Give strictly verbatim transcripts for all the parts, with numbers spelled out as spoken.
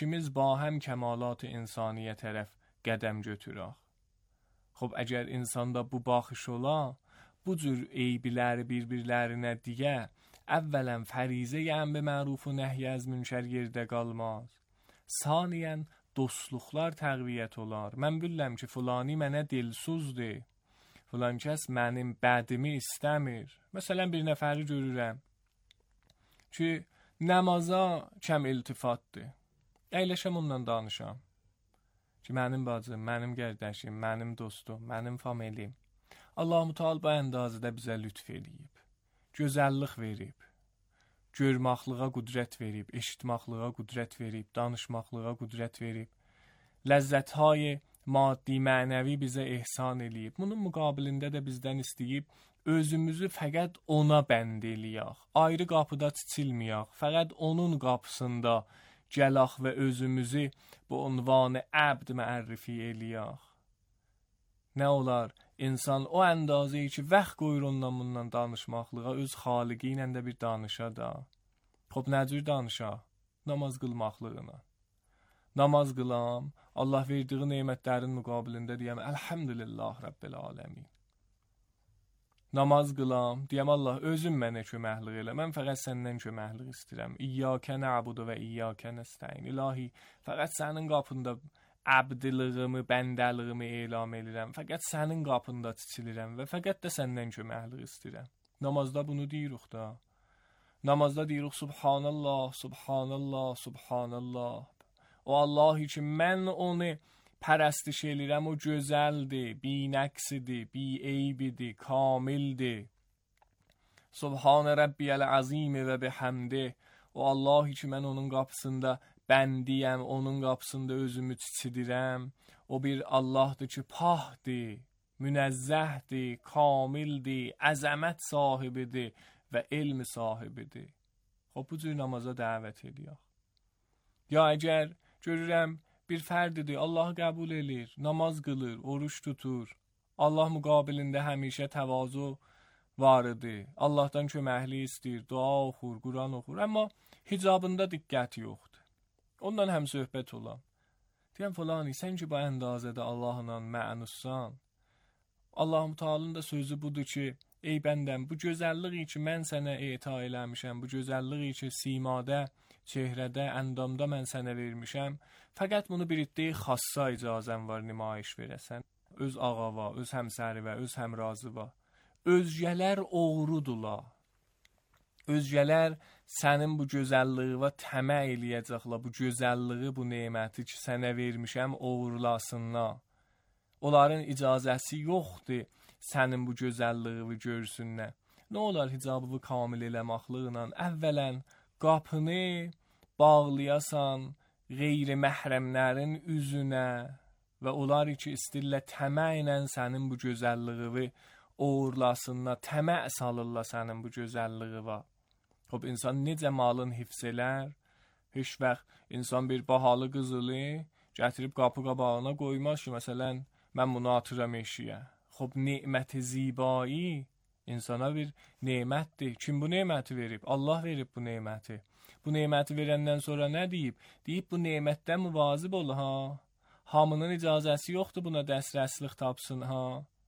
ikimiz با هم کمالات انسانی طرف قدم götürək. خب əgər insanda bu baxış ola, bu cür eyblər bir-birlərinə diyə, əvvələn fərizə əmr məruf və nəhy az münker yerdə qalmaz. Saniyən dostluqlar təqviyyət olar. Mən bilirəm ki, fulani mənə dilsuzdur. Filan kəs mənim bədimi istəmir. Məsələn, bir nəfəri görürəm ki, namaza kəm iltifatdır. Əyləşəm onunla danışam. Ki, mənim bacım, mənim qardaşım, mənim dostum, mənim familiyim. Allah-u Teala bu əndazədə bizə lütf eləyib. Gözəllik verib. Görməklığa qüdrət verib, eşitməklığa qüdrət verib, danışmaqlığa qüdrət verib. Ləzzətهای maddi, mənəvi bizə ehsan eləyib. Bunun müqabilində də bizdən istəyib, özümüzü fəqət ona bənd eləyək. Ayrı qapıda çiçilməyək. Fəqət onun qapısında gələk və özümüzü bu unvanı əbd məərrifi eləyək. Nə olar? İnsan o əndazəyi ki, vaxt qoyur ondan bundan danışmaqlığa, öz xaliqi ilə də bir danışa da. Xob, nə cür danışa? Namaz qılmaqlığına. Namaz qılam, Allah verdiği nemətlərin müqabilində deyəm, Elhamdülillah Rabbil aləmin. Namaz qılam, deyəm, Allah özüm mənə köməklik elə, mən fəqət səndən köməklik istəyirəm. İyyəkə nə'budu və iyyəkə nəstəyin. İlahi, fəqət sənin qapında əbdilığımı, bəndəlığımı elam edirəm. Fəqət sənin qapında çiçilirəm və fəqət də səndən köməklik istəyirəm. Namazda bunu deyirik da. Namazda deyirik, Subhanallah, Subhanallah, Subhanallah. O Allahi ki, mən onu pərəstiş elirəm, o gözəldir, binəqsidir, bi-eybidir, kamildir. Subhan Rabbiyəl azimi və bihamdi. O Allahi ki, mən onun qapısında bəndiyəm, onun qapısında özümü çiçidirəm. O bir Allahdır ki, pahdır, münəzzəhdir, kamildir, əzəmət sahibidir və elm sahibidir. Xob, bu cür namaza dəvət ediyək. Ya əgər görürəm, bir fərdidir, Allahı qəbul edir, namaz qılır, oruç tutur. Allah müqabilində həmişə təvazu var idi. Allahdan köməklik istəyir, dua oxur, Quran oxur. Amma hicabında diqqət yoxdur. Ondan həm söhbət olam. Deyəm, fulani, sən ki, bu əndazədə Allahla mənussan. Allah-u Teala'nın da sözü budur ki, ey bəndəm, bu gözəlliyi ki, mən sənə eta eləmişəm, bu gözəlliyi ki, simadə, çehrədə, əndamda mən sənə vermişəm, fəqət bunu bir iddiyi xassa icazən var nümayiş verəsən. Öz ağava, öz həmsərivə, öz həmrazıva. Özgələr oğrudurlar. Özgələr sənin bu gözəlliyi təmə eləyəcəklər, bu gözəlliyi, bu neməti ki, sənə vermişəm, oğurlasınlar. Onların icazəsi yoxdur sənin bu gözəlliyi görsünlər. Nə olar hicabı kamil eləməklıqla? Əvvələn qapını bağlayasan qeyri məhrəmlərin üzünə və onlar ki, istirlə təmə ilə sənin bu gözəlliyi uğurlasınlar, təmə salırlar sənin bu gözəlliyi var. Xob, insan necə malın hifz elər? Heç vaxt insan bir bahalı qızılı gətirib qapı qabağına qoymaz ki, məsələn, mən bunu atıram eşiyə. Xob, neməti zibai insana bir nemətdir. Kim bu neməti verib? Allah verib bu neməti. Bu neməti verəndən sonra nə deyib? Deyib, bu nemətdən müvazib ol, ha? Hamının icazəsi yoxdur buna dəstrəslik tapsın, ha?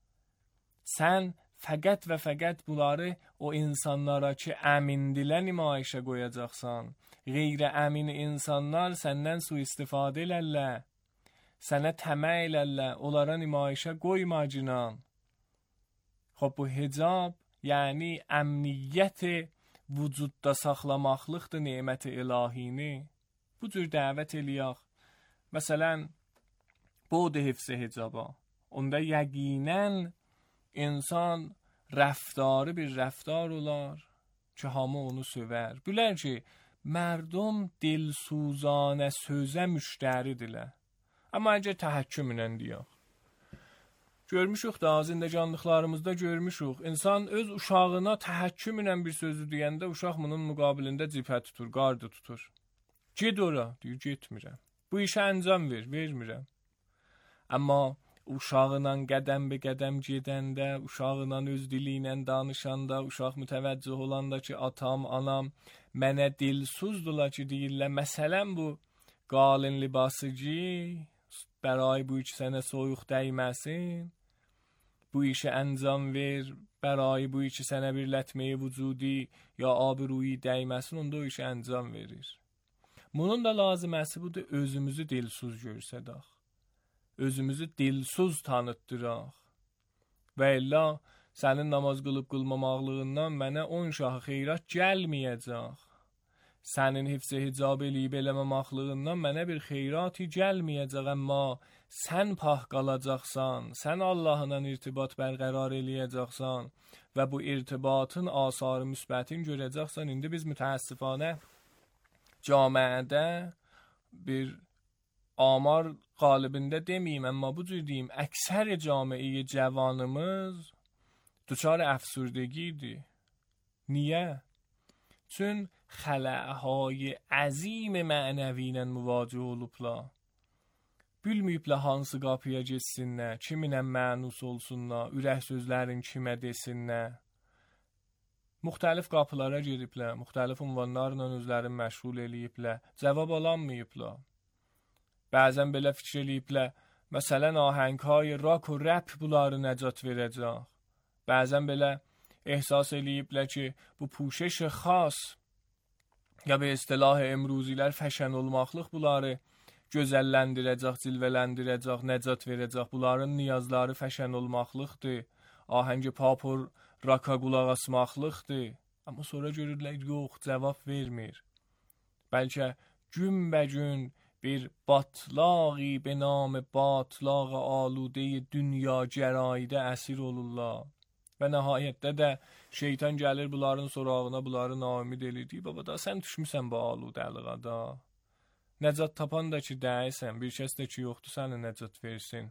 Sən fəqət və fəqət bunları o insanlara ki, əmindilə nümayişə qoyacaqsan. Qeyri əmin insanlar səndən sui-istifadə elərlər. Sənə təmə elərlər, onlara nümayişə qoymacınan. Xob, bu hicab, yəni əmniyyəti vücudda saxlamaqlıqdır neməti ilahini. Bu cür dəvət eləyək. Məsələn, bu da hifz-i hicaba. Onda yəqinən insan rəftarı bir rəftar olar ki, hamı onu sövər. Bilər ki, mərdum dilsuzanə sözə müştəridirlər. Amma əgər təhəkkümlə deyək. Görmüşük da, zindəcanlıqlarımızda görmüşük. İnsan öz uşağına təhəkkümlə bir sözü deyəndə, uşaq bunun müqabilində cipə tutur, qardı tutur. Ged ora, deyir, getmirəm. Bu işə əncam ver, vermirəm. Amma uşağla qədəm be qədəm gedəndə, uşağla öz dili ilə danışanda, uşaq mütəvəccüh olanda ki, atam, anam mənə dilsuzdular ki, deyirlər, məsələn bu qalin libası giy, برای bu iç sənə soyuq dəyməsin. Bu işi əncam ver, برای bu içi sənə bir lətməyi vücudi ya abruyi dəyməsin, onda o işi əncam verir. Bunun da laziməsi budur, özümüzü dilsuz görsədək. Özümüzü dilsuz tanıtdıraq. Və illa sənin namaz qılıb qılmamaqlığından mənə on şahı xeyrat gəlməyəcək. Sənin hifz-i hicab eləyib eləməmaqlığından mənə bir xeyrati gəlməyəcək, amma sən pah qalacaqsan, sən Allahla irtibat bərqərar eləyəcəksən və bu irtibatın asarı müsbətin görəcəksən. İndi biz mütəəssifanə camiədə bir amar qalibində deməyim, amma bu cür deyim, əksər camiəyi cavanımız duçar əfsurdگیdir. Niyə? Çün xələهای عظیم mənəviylə müvaciə olublar. Bilməyiblər hansı qapıya getsinlər, kiminlə mənus olsunlar, ürək sözlərin kimə desinlər. Müxtəlif qapılara gediblər, müxtəlif ünvanlarla özlərini məşğul eləyiblər, cavab alanmayıblar. Bəzən belə fikir eləyiblər, məsələn ahəngهای rak و rap bunları nəcat verəcək. Bəzən belə ehsas eləyiblər ki, bu puşeş xas ya به اصطلاح امروزیlər fəşən olmaqlıq bunları gözəlləndirəcək, cilvələndirəcək, nəcat verəcək. Bunların niyazları fəşən olmaqlıqdır. Ahəng papur raka qulaq asmaqlıqdır. Amma sonra görürlər, yox, cavab vermir. Bəlkə günbəgün bir batlaqi به نام batlaq alude dünya gəraydə əsir olurlar. Və nəhayətdə də şeytan gəlir bunların sorağına, bunları naümid edir. Deyir, baba da sən düşmüsən bu aludəliğa da. Nəcat tapan da ki dəyəsən, bir kəs də ki yoxdur səni nəcat versin.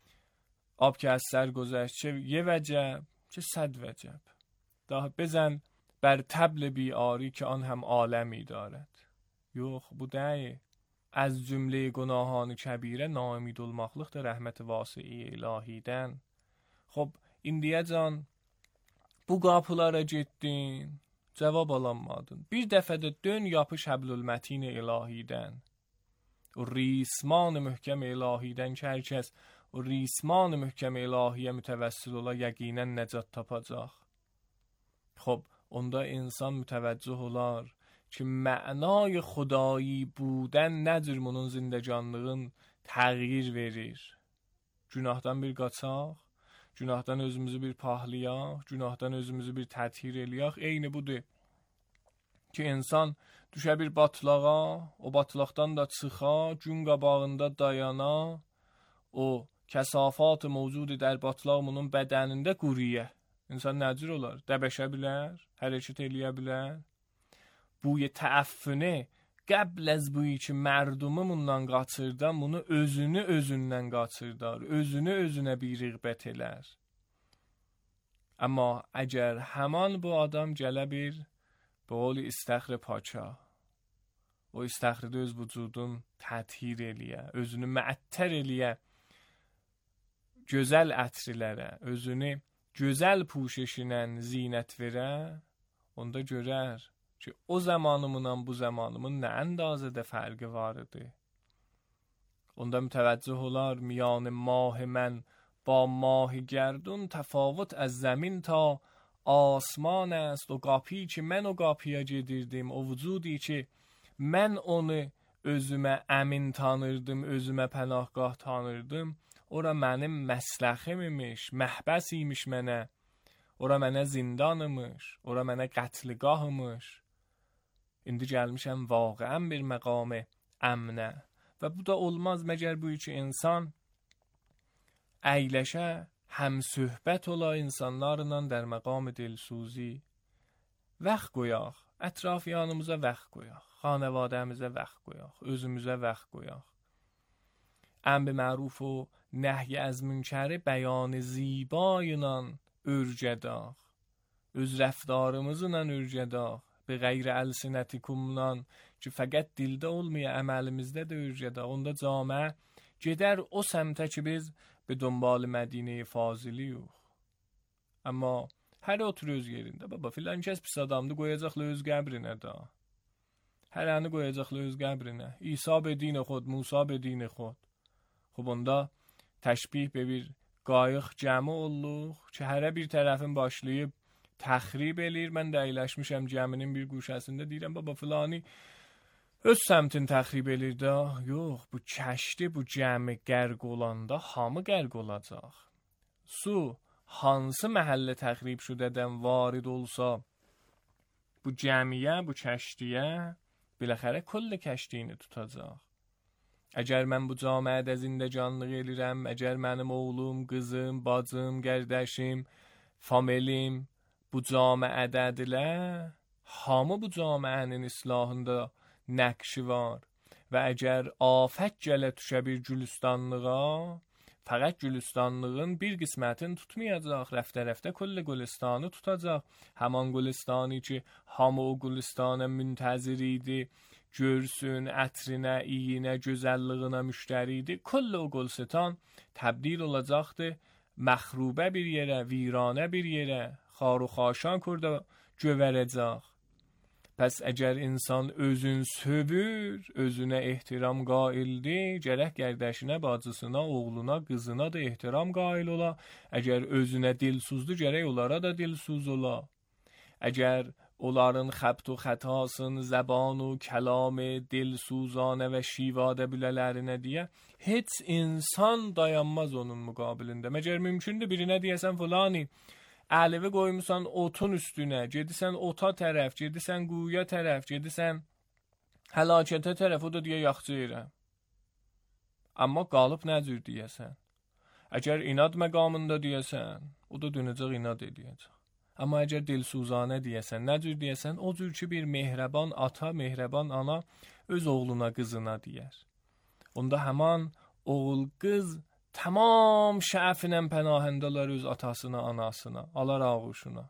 Ab ki az sər gözəşt, çe یه وجب چه صد وجب. daha بزن بر طبل بیاری که آن هم عالمی دارد. Yox, bu deyil. از cümle günahان کبیره naümid olmaqlıqdır rəhmət vasi'i ilahidən. Xob, indiyəcən bu qapılara getdin, cavab alamadın. Bir dəfə də dön yapış həblülmətin ilahidən. O risman möhkəm ilahidən ki, hər kəs o risman möhkəm ilahiyə mütəvəssil ola yəqinən nəcat tapacaq. Xob, onda insan mütəvəccüh olar ki, mənay xudایی بودن nədir bunun zindəcanlığın təğyir verir. Günahdan bir qaçaq, günahdan özümüzü bir pahlayaq, günahdan özümüzü bir təthir eləyək. Eyni budur ki, insan düşə bir batlağa, o batlaqdan da çıxa, gün qabağında dayana, o kəsafat mövcudi در batlaq bunun bədənində quriyə. İnsan nəcür olar? Dəbəşə bilər, hərəkət eləyə bilər. Buy təəffüne qəbl az buyi ki mərdumu bundan qaçırdan, bunu özünü özündən qaçırdar, özünü özünə bir rəğbət elər. Amma əgər həman bu adam gələ bir به قول استخر پاچا o istəxrdə öz vücudun təthir eləyə, özünü məəttər eləyə, gözəl ətrilərə, özünü gözəl puşeşinə zinət verə, onda görər ki, o zamanımla bu zamanımın nə əndazədə fərqi var idi. Onda mütəvəccüh olar, میان ماه من با ماه گردون تفاوت از زمین تا آسمان است. O qapıyı ki, mən o qapıya gedirdim, o vücudi ki, mən onu özümə əmin tanırdım, özümə pənahgah tanırdım, ora mənim məsləxim imiş, məhbəs imiş mənə, ora mənə zindan imiş, ora mənə qətligah imiş. İndi gəlmişəm vaqiən bir məqam əmnə. Və bu da olmaz məgər bu ki, insan əyləşə, həm söhbət ola insanlarla در مقام دلسوزی. Vaxt qoyaq, ətrafyanımıza vaxt qoyaq, xanavadəmizə vaxt qoyaq, özümüzə vaxt qoyaq. Əmr məruf و نهی از münkəri bəyan zibایla örgədaq. Öz rəftarımızla örgədaq. Be غیر السنتیکمla ki, fəqət dildə olmaya əməlimizdə də örgədaq. Onda camiə gedər o səmtə ki, biz به دنبال مدینه فاضلیوخ. Amma hər otur öz yerində. Baba filan kəs pis adamdı, qoyacaqla öz qəbrinə da. hərəni qoyacaqlar öz qəbrinə. İsa be din xod, Musa be din xod. Xub onda təşbih be bir qayıq cəmi olluq ki, hərə bir tərəfin başlayıb təxrib eləyir. Mən də əyləşmişəm cəminin bir guşəsində, deyirəm baba filani öz səmtin təxrib eləyir də. Yox, bu kəşti bu cəmi qərq olanda hamı qərq olacaq. Su hansı məhəllə təxrib şudədən varid olsa bu cəmiyə, bu kəştiyə biləxərə kull kəştiyini tutacaq. Əgər mən bu camiədə zindəcanlıq elirəm, əgər mənim oğlum, qızım, bacım, qərdəşim, familim bu camiədədirlər, hamı bu camiənin islahında nəqşi var və əgər afət gələ düşə bir gülüstanlığa, fəqət gülüstanlığın bir qismətini tutmayacaq, rəftə-rəftə kulli gülüstanı tutacaq. Həman gülüstanı ki, hamı o gülüstana müntəzir idi, görsün, ətrinə, iyinə, gözəlliyinə müştəri idi. Kulli o gülüstan təbdil olacaqdı məxrubə bir yerə, viranə bir yerə, xar و xaşan kurda gövərəcək. Pəs əgər insan özün sövür, özünə ehtiram qaildir, gərək qərdəşinə, bacısına, oğluna, qızına da ehtiram qail ola. Əgər özünə dilsuzdur, gərək onlara da dilsuz ola. Əgər onların xəbt و xətasın, zəban و kəlam dilsuzanə və şivadə bilələrinə deyə, heç insan dayanmaz onun müqabilində. Məgər mümkündür birinə deyəsən fulani, ələvi qoymusan otun üstünə, gedisən ota tərəf, gedisən quyuya tərəf, gedisən həlakətə tərəf, o da deyə yaxçı yerəm. Amma qalıb nə cür deyəsən? Əgər inad məqamında deyəsən, o da dönəcək inad edəcək. Amma əgər dilsuzanə deyəsən, nə cür deyəsən? O cür ki bir mehrəban ata, mehrəban ana öz oğluna, qızına deyər. Onda həman oğul, qız tamam şəfinən pənahəndələr öz atasına, anasına, alar ağuşuna.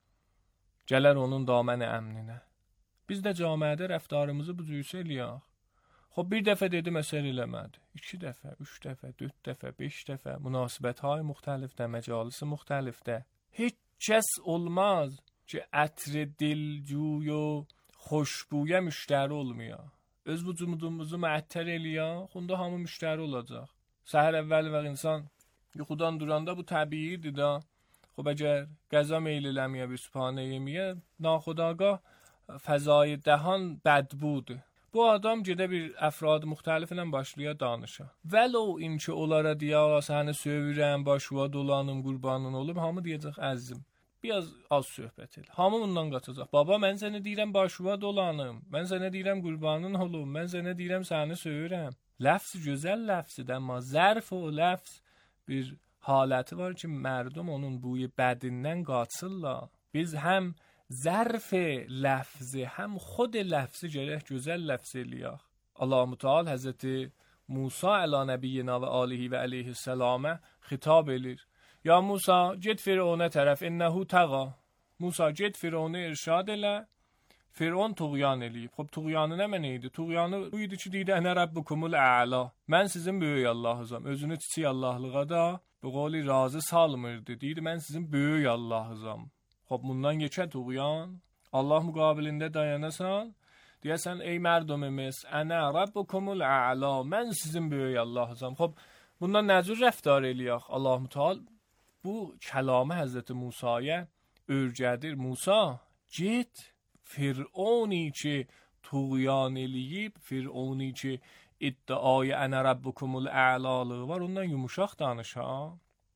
Gələr onun daməni əmninə. Biz də camiədə rəftarımızı bu cürsə eləyək. Xob bir dəfə dedim, əsər eləmədi. İki dəfə, üç dəfə, dörd dəfə, beş dəfə, münasibətهای müxtəlifdə, məcalisi müxtəlifdə. Heç kəs olmaz ki, ətri, dilcüy و xoşbuyə müştəri olmuyor. Öz vücudumuzu məəttər eləyək, onda hamı müştəri olacaq. Səhər əvvəl və insan yuxudan duranda bu təbiidir da. Xob əgər qəza meyl eləməyə, bir sübhanə yeməyə, naxudagah fəzai dəhan bədbudur. Bu adam gedə bir əfrad müxtəliflə başlaya danışa. Vəlo inki onlara deyə, səni sövürəm, başıva dolanım, qurbanın olum, hamı deyəcək əzim. Biraz az söhbət el. Hamı bundan qaçacaq. Baba, mən sənə deyirəm başıva dolanım, mən sənə deyirəm qurbanın olum, mən sənə deyirəm səni sövürəm. Ləfz gözəl ləfzdir, amma zərf o ləfz bir haləti var ki, mərdum onun buyu bədindən qaçırlar. Biz həm zərf ləfzi, həm xod ləfzi gərək gözəl ləfz eləyək. Allah-u Teala Həzrəti Musa əla nəbiyyina və alihi və aleyhisselamə xitab edir. Ya Musa, get Firavuna tərəf, innəhu təğa. Musa, get Firavuna irşad elə. Firavun tuğyan eləyib. Xob, tuğyanı nə mənə idi? Tuğyanı bu idi ki, deydi, ənə rabbukumul əla. Mən sizin böyük Allah'ızam. Özünü çiçik Allah'lığa da bu qoli razı salmırdı. Deydi, mən sizin böyük Allah'ızam. Xob, bundan geçə tuğyan. Allah müqabilində dayanasan, deyəsən, ey mərdumimiz, ənə rabbukumul əla. Mən sizin böyük Allah'ızam. Xob, bundan nə cür rəftar eləyək? Allah-u Teala bu kəlamı Həzrəti Musaya örgədir. Musa, get Firavuni ki tuğyan eləyib, Firavuni ki iddiayı ənə rabbukumul əlalığı var, ondan yumuşaq danış ha.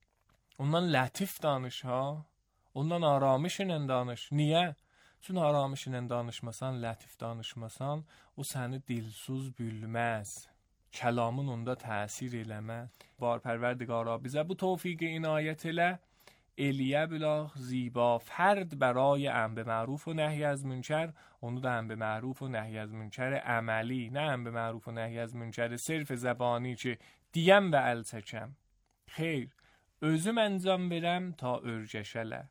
Ondan lətif danış ha. Ondan aramış ilə danış. Niyə? Çünki aramış ilə danışmasan, lətif danışmasan, o səni dilsuz bülməz. Kəlamın onda təsir eləməz. Bar pərverdigara bizə bu tövfiqi inayət elə. Eliyə bilaq ziba fərd برای امر معروف و نهی از منکر onu da امر معروف و نهی از منکر عملی نه امر معروف و نهی از منکر صرف زبانی ki deyəm və əl çəkəm. Xeyr, özüm əncam verəm ta örgəşələ.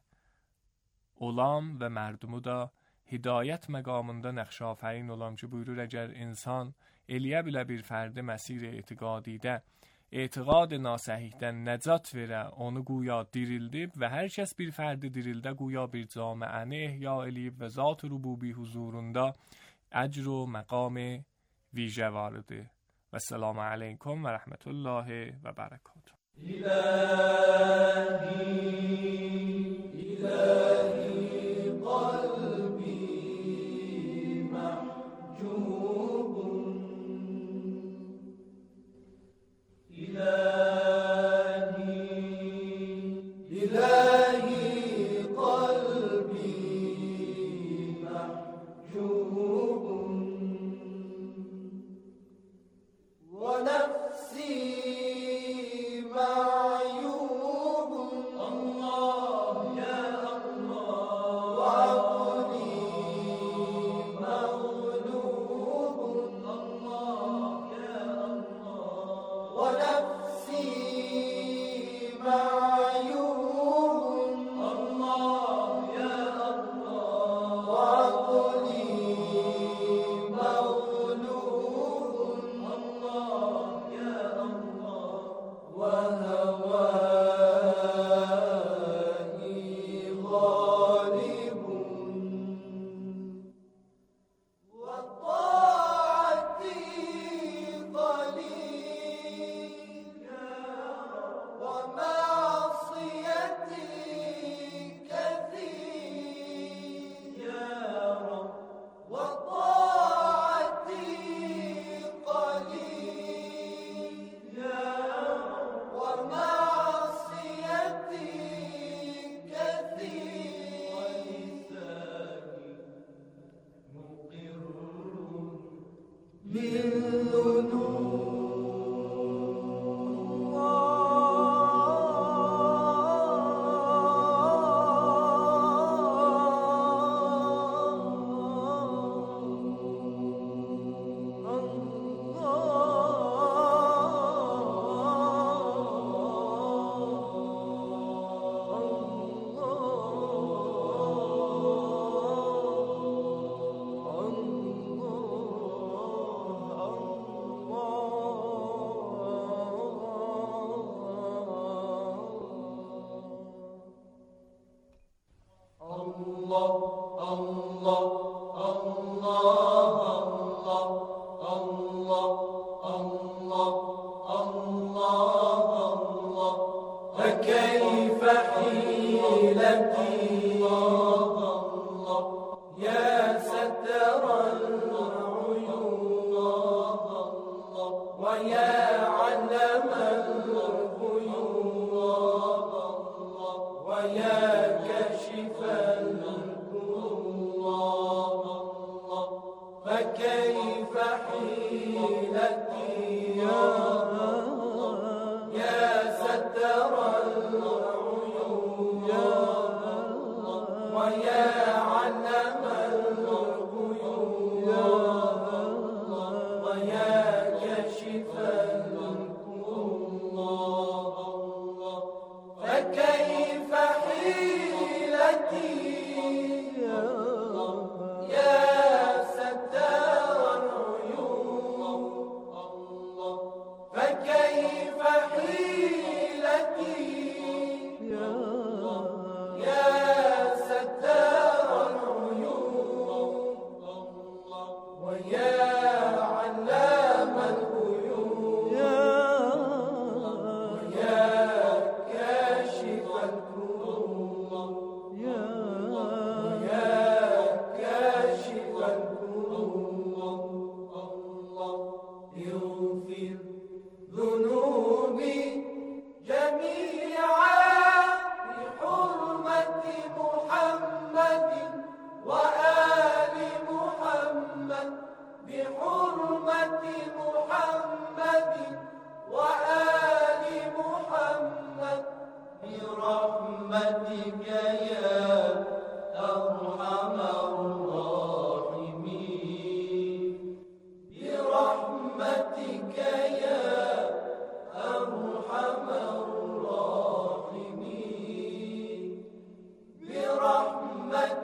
Olam və mərdumu da hidayət məqamında nəqşafəyin olam ki, buyurur əgər insan eliyə bilə bir fərdi məsir etiqadidə etiqad nasəhihdən nəcat verə, onu quya dirildib və hər kəs bir fərdi dirildə quya bir camiəni ehya eləyib və zat-ı rububi huzurunda اجر و مقام ویژه وارده. و السلام علیکم و رحمت الله و برکاته.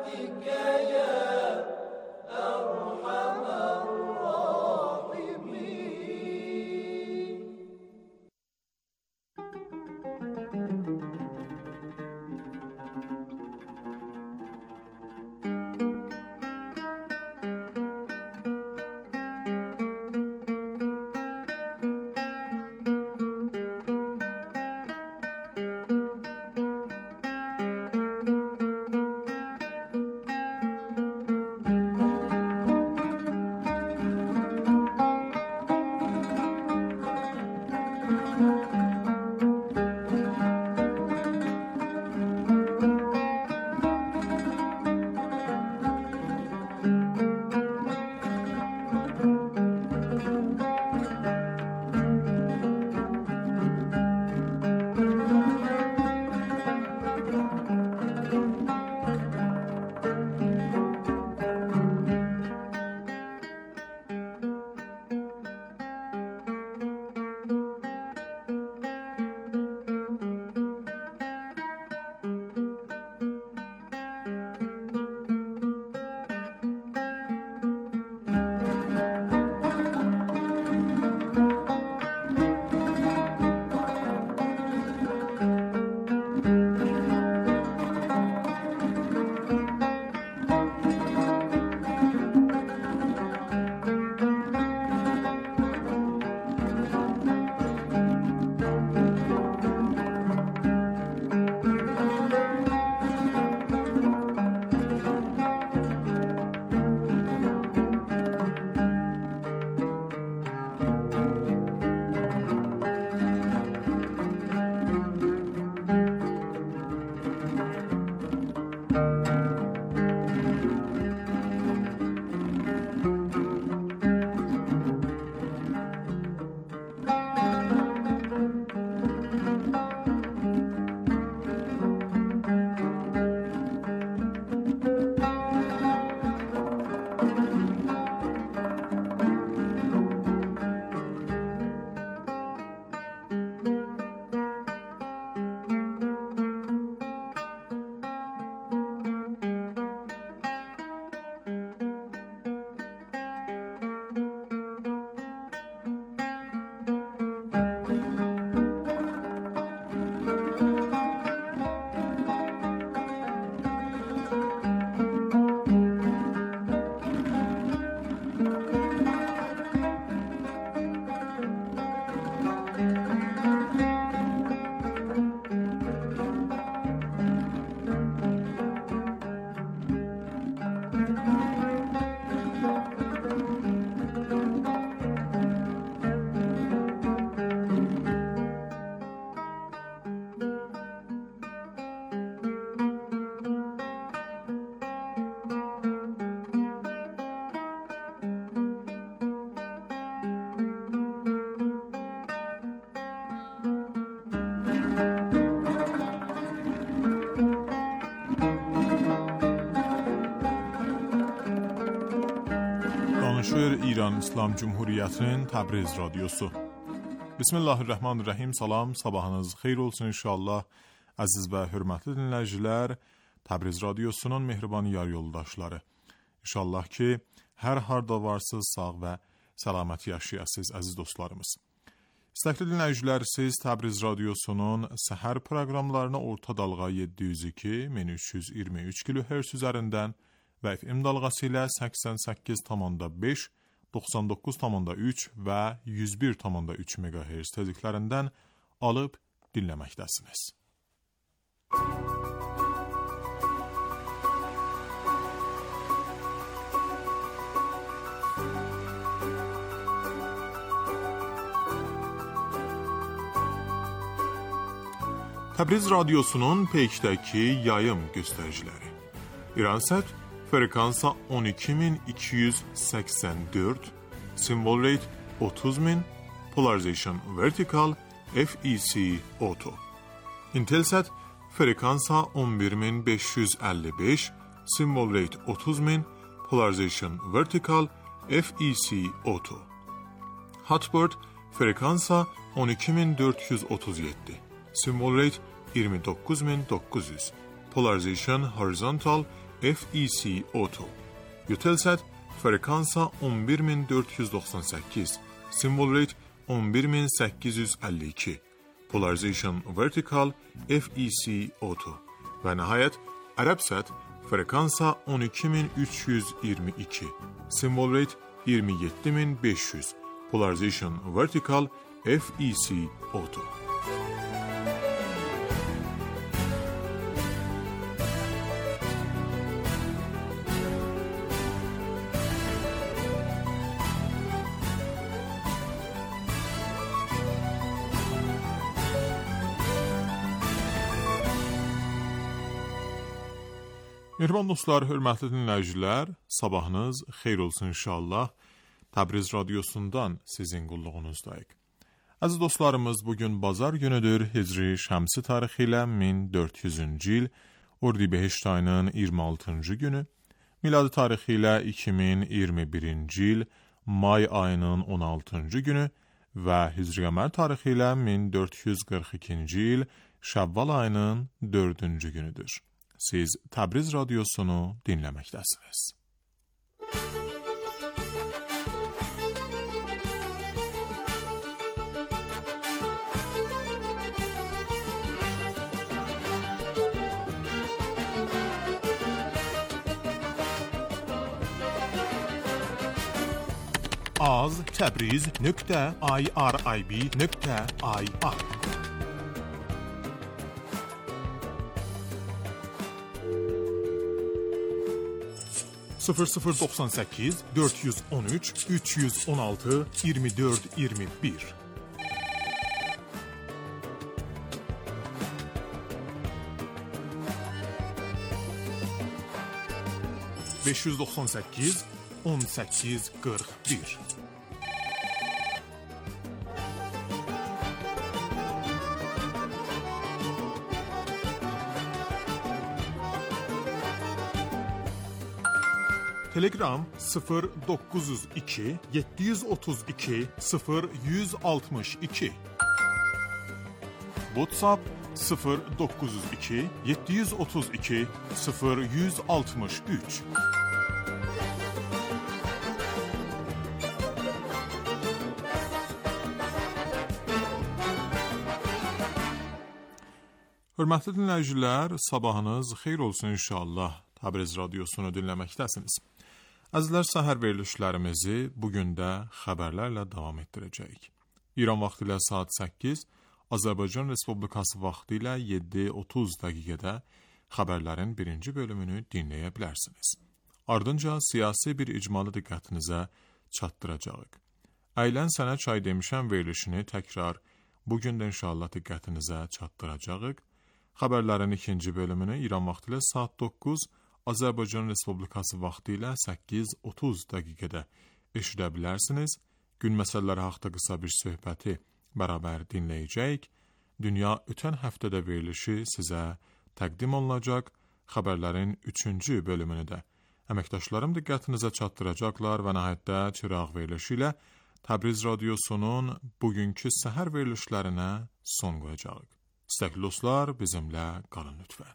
برحمتك يا أرحم الراحمين. Danışır İran İslam Cumhuriyeti'nin Təbriz Radyosu. Bismillahirrahmanirrahim. Salam, sabahınız xeyir olsun inşallah. Əziz və hörmətli dinləyicilər, Təbriz Radyosunun mehriban yar yoldaşları. İnşallah ki, hər harda varsınız, sağ və səlamət yaşayasınız əziz dostlarımız. İstəkli dinləyicilər, siz Təbriz Radyosunun səhər proqramlarına orta dalğa yeddi yüz iki min üç yüz iyirmi üç kilohertz üzərindən və F M dalğası ilə səksən səkkiz tam beş, doxsan doqquz tam üç və yüz bir tam üç megahertz tezliklərindən alıb dinləməkdəsiniz. Təbriz Radyosunun peykdəki yayım göstəriciləri. İransət frekansa on iki min iki yüz səksən dörd, symbol rate otuz min, polarization vertical, F E C auto. Intelsat frekansa on bir min beş yüz əlli beş, symbol rate otuz min, polarization vertical, F E C auto. Hotbird frekansa on iki min dörd yüz otuz yeddi, symbol rate iyirmi doqquz min doqquz yüz, polarization horizontal, F E C auto. Eutelsat frekansa on bir min dörd yüz doxsan səkkiz, symbol rate on bir min səkkiz yüz əlli iki, polarization vertical, F E C auto. Və nəhayət Ərəbsat frekansa on iki min üç yüz iyirmi iki, symbol rate iyirmi yeddi min beş yüz, polarization vertical, F E C auto. Mehriban dostlar, hörmətli dinləyicilər, sabahınız xeyir olsun inşallah. Təbriz radiosundan sizin qulluğunuzdayıq. Əziz dostlarımız, bugün bazar günüdür. Hicri şəmsi tarixi ilə min dörd yüzüncü il, Ordibeheşt ayının iyirmi altıncı günü, miladi tarixi ilə iki min iyirmi birinci il, may ayının on altıncı günü və Hicri qəmər tarixi ilə min dörd yüz qırx ikinci il, Şəvval ayının dördüncü günüdür. Siz Təbriz radiosunu dinləməkdəsiniz. az təbriz nöqtə irib nöqtə ir sıfır sıfır doxsan səkkiz dörd yüz on üç üç yüz on altı iyirmi dörd iyirmi bir beş yüz doxsan səkkiz on səkkiz qırx bir Telegram sıfır doqquz yüz iki yeddi yüz otuz iki sıfır yüz altmış iki WhatsApp sıfır doqquz yüz iki yeddi yüz otuz iki sıfır yüz altmış üç Hörmətli dinləyicilər, sabahınız xeyir olsun inşallah. Təbriz radiosunu dinləməkdəsiniz. Əzizlər, səhər verilişlərimizi bugün də xəbərlərlə davam etdirəcəyik. İran vaxtı ilə saat səkkiz, Azərbaycan Respublikası vaxtı ilə yeddi otuz dəqiqədə xəbərlərin birinci bölümünü dinləyə bilərsiniz. Ardınca siyasi bir icmalı diqqətinizə çatdıracağıq. Əylən sənə çay demişəm verilişini təkrar bugün də inşallah diqqətinizə çatdıracağıq. Xəbərlərin ikinci bölümünü İran vaxtı ilə saat doqquz, Azərbaycan Respublikası vaxtı ilə səkkiz otuz dəqiqədə eşidə bilərsiniz. Gün məsələləri haqqında qısa bir söhbəti bərabər dinləyəcəyik. Dünya ötən həftədə verilişi sizə təqdim olunacaq. Xəbərlərin üçüncü bölümünü də əməkdaşlarım diqqətinizə çatdıracaqlar və nəhayətdə çıraq verilişi ilə Təbriz radiosunun bugünkü səhər verilişlərinə son qoyacağıq. İstəkli dostlar, bizimlə qalın lütfən.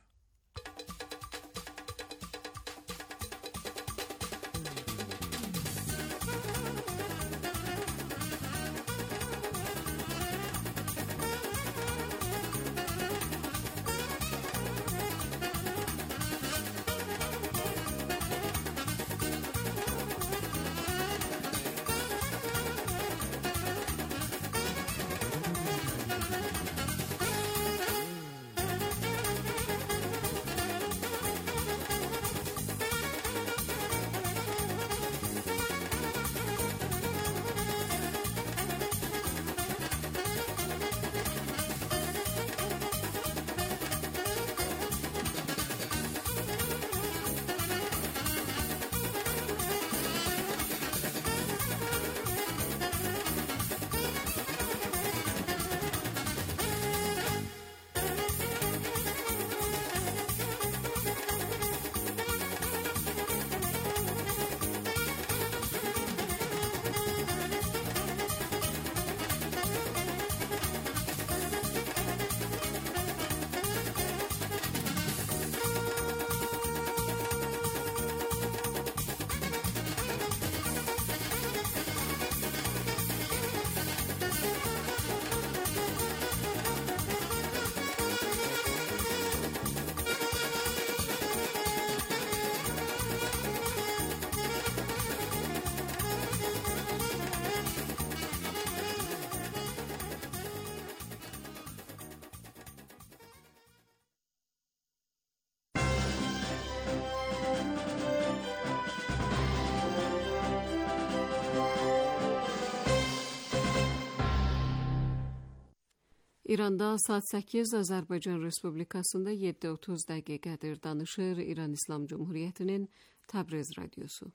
İranda saat səkkiz, Azərbaycan Respublikasında yeddi otuz dəqiqədir. Danışır İran İslam Cumhuriyyətinin Təbriz radiosu.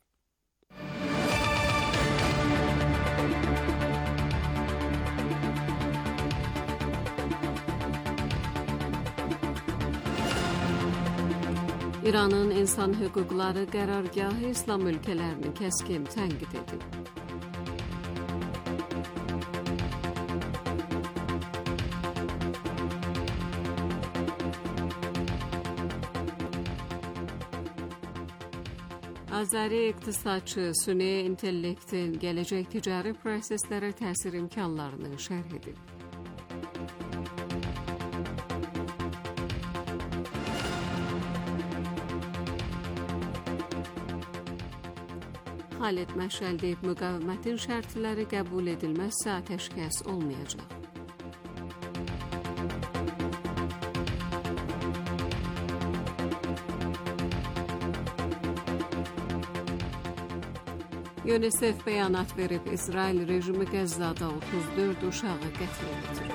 İranın insan hüquqları qərargahı İslam ölkələrini kəskin tənqid edib. Azəri iqtisadçı süni intellektin gələcək ticari proseslərə təsir imkanlarını şərh edib. Xalid Məşəl deyib, müqavimətin şərtləri qəbul edilməzsə atəşkəs olmayacaq. UNICEF bəyanat verib, İsrail rejimi Qəzzada otuz dörd uşağı qətlə yetirib.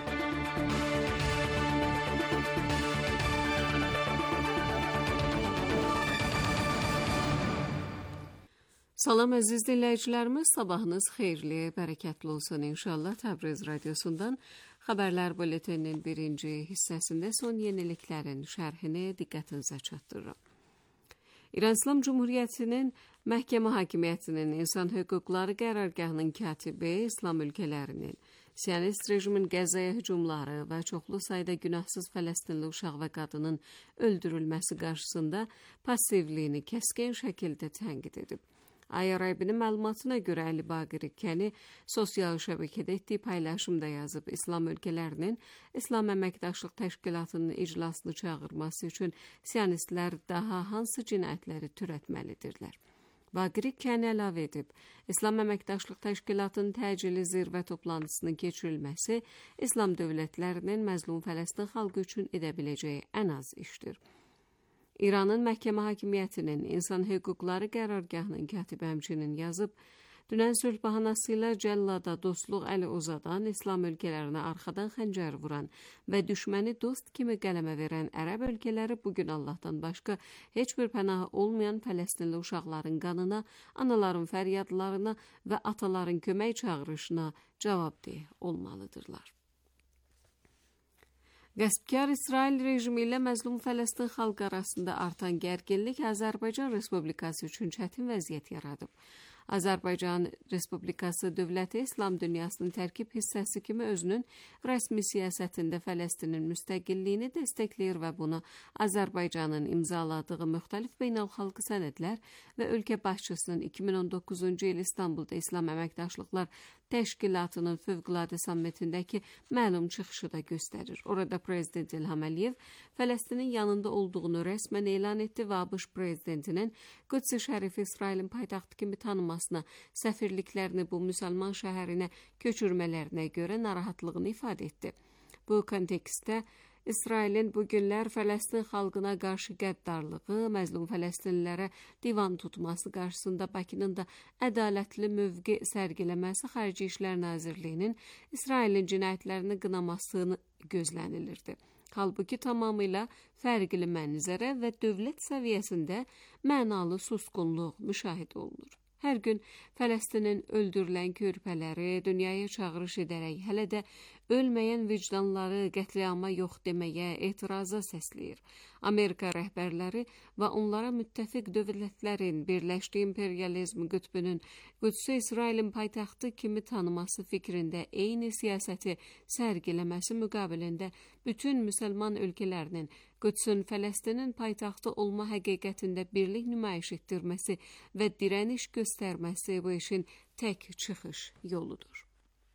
Salam əziz dinləyicilərimiz, sabahınız xeyirli, bərəkətli olsun inşallah. Təbriz radiosundan xəbərlər bülteninin birinci hissəsində son yeniliklərin şərhini diqqətinizə çatdırıram. İran İslam Cumhuriyyətinin Məhkəmə Hakimiyyətinin İnsan Hüquqları Qərargahının katibi İslam ölkələrinin Siyonist rejimin Qəzzaya hücumları və çoxlu sayda günahsız Fələstinli uşaq və qadının öldürülməsi qarşısında passivliyini kəskin şəkildə tənqid edib. I R I B-nin məlumatına görə Əli Baqir İkkəni sosial şəbəkədə etdiyi paylaşımda yazıb, İslam ölkələrinin İslam Əməkdaşlıq Təşkilatının iclasını çağırması üçün siyonistlər daha hansı cinayətləri törətməlidirlər. Baqir İkkəni əlavə edib, İslam Əməkdaşlıq Təşkilatının təcili zirvə toplantısının keçirilməsi İslam dövlətlərinin məzlum Fələstin xalqı üçün edə biləcəyi ən az işdir. İranın Məhkəmə Hakimiyyətinin İnsan Hüquqları Qərargahının katibi həmçinin yazıb, dünən sülh bəhanəsi ilə Cəllada dostluq əli uzadan, İslam ölkələrinə arxadan xəncər vuran və düşməni dost kimi qələmə verən ərəb ölkələri bugün Allahdan başqa heç bir pənahı olmayan Fələstinli uşaqların qanına, anaların fəryadlarına və ataların kömək çağırışına cavabdeh olmalıdırlar. Qəsbkar İsrail rejimi ilə məzlum Fələstin xalqı arasında artan gərginlik Azərbaycan Respublikası üçün çətin vəziyyət yaradıb. Azərbaycan Respublikası dövləti İslam dünyasının tərkib hissəsi kimi özünün rəsmi siyasətində Fələstinin müstəqilliyini dəstəkləyir və bunu Azərbaycanın imzaladığı müxtəlif beynəlxalqı sənədlər və ölkə başçısının iki min on doqquzuncu il İstanbulda İslam Əməkdaşlıqlar Təşkilatının fövqəladə sammitindəki məlum çıxışı da göstərir. Orada Prezident İlham Əliyev Fələstinin yanında olduğunu rəsmən elan etdi və ABŞ prezidentinin Qüds-i Şərif İsrailin paytaxtı kimi tanınmasına, səfirliklərini bu müsəlman şəhərinə köçürmələrinə görə narahatlığını ifadə etdi. Bu kontekstdə İsrailin bu günlər Fələstin xalqına qarşı qəddarlığı, məzlum fələstinlilərə divan tutması qarşısında Bakının da ədalətli mövqe sərgiləməsi Xarici İşlər Nazirliyinin İsrailin cinayətlərini qınamasını gözlənilirdi. Halbuki tamamilə fərqli mənzərə və dövlət səviyyəsində mənalı susqunluq müşahidə olunur. Hər gün Fələstinin öldürülən körpələri dünyaya çağırış edərək hələ də ölməyən vicdanları qətliama yox deməyə, etiraza səsləyir. Amerika rəhbərləri və onlara müttəfiq dövlətlərin birləşdiyi imperializm qütbünün Qüdsü İsrailin paytaxtı kimi tanıması fikrində eyni siyasəti sərgiləməsi müqabilində bütün müsəlman ölkələrinin Qüdsün Fələstinin paytaxtı olma həqiqətində birlik nümayiş etdirməsi və dirəniş göstərməsi bu işin tək çıxış yoludur.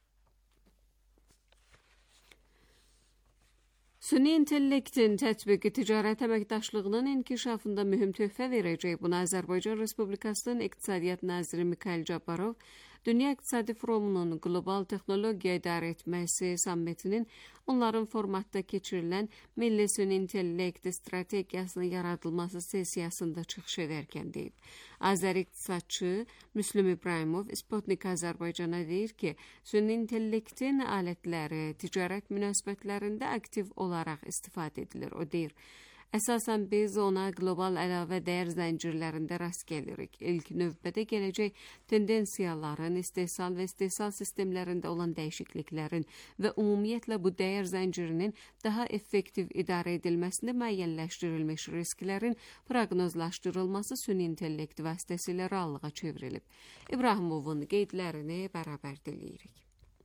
Süni intellektin tətbiqi ticarət əməkdaşlığının inkişafında mühüm töhfə verəcək. Buna Azərbaycan Respublikasının İqtisadiyyat Naziri Mikhail Cabbarov Dünya İqtisadi Forumunun Qlobal Texnologiya İdarə Etməsi sammitinin onların formatda keçirilən Milli Süni İntellekt strategiyasının yaradılması sessiyasında çıxış edərkən deyib. Azər iqtisadçı Müslüm İbrahimov Sputnik Azərbaycana deyir ki, süni intellektin alətləri ticarət münasibətlərində aktiv olaraq istifadə edilir. O deyir, əsasən biz ona qlobal əlavə dəyər zəncirlərində rast gəlirik. İlk növbədə gələcək tendensiyaların, istehsal və istehsal sistemlərində olan dəyişikliklərin və ümumiyyətlə bu dəyər zəncirinin daha effektiv idarə edilməsində müəyyənləşdirilmiş risklərin proqnozlaşdırılması süni intellekt vasitəsilə reallığa çevrilib. İbrahimovun qeydlərini bərabər dinləyirik.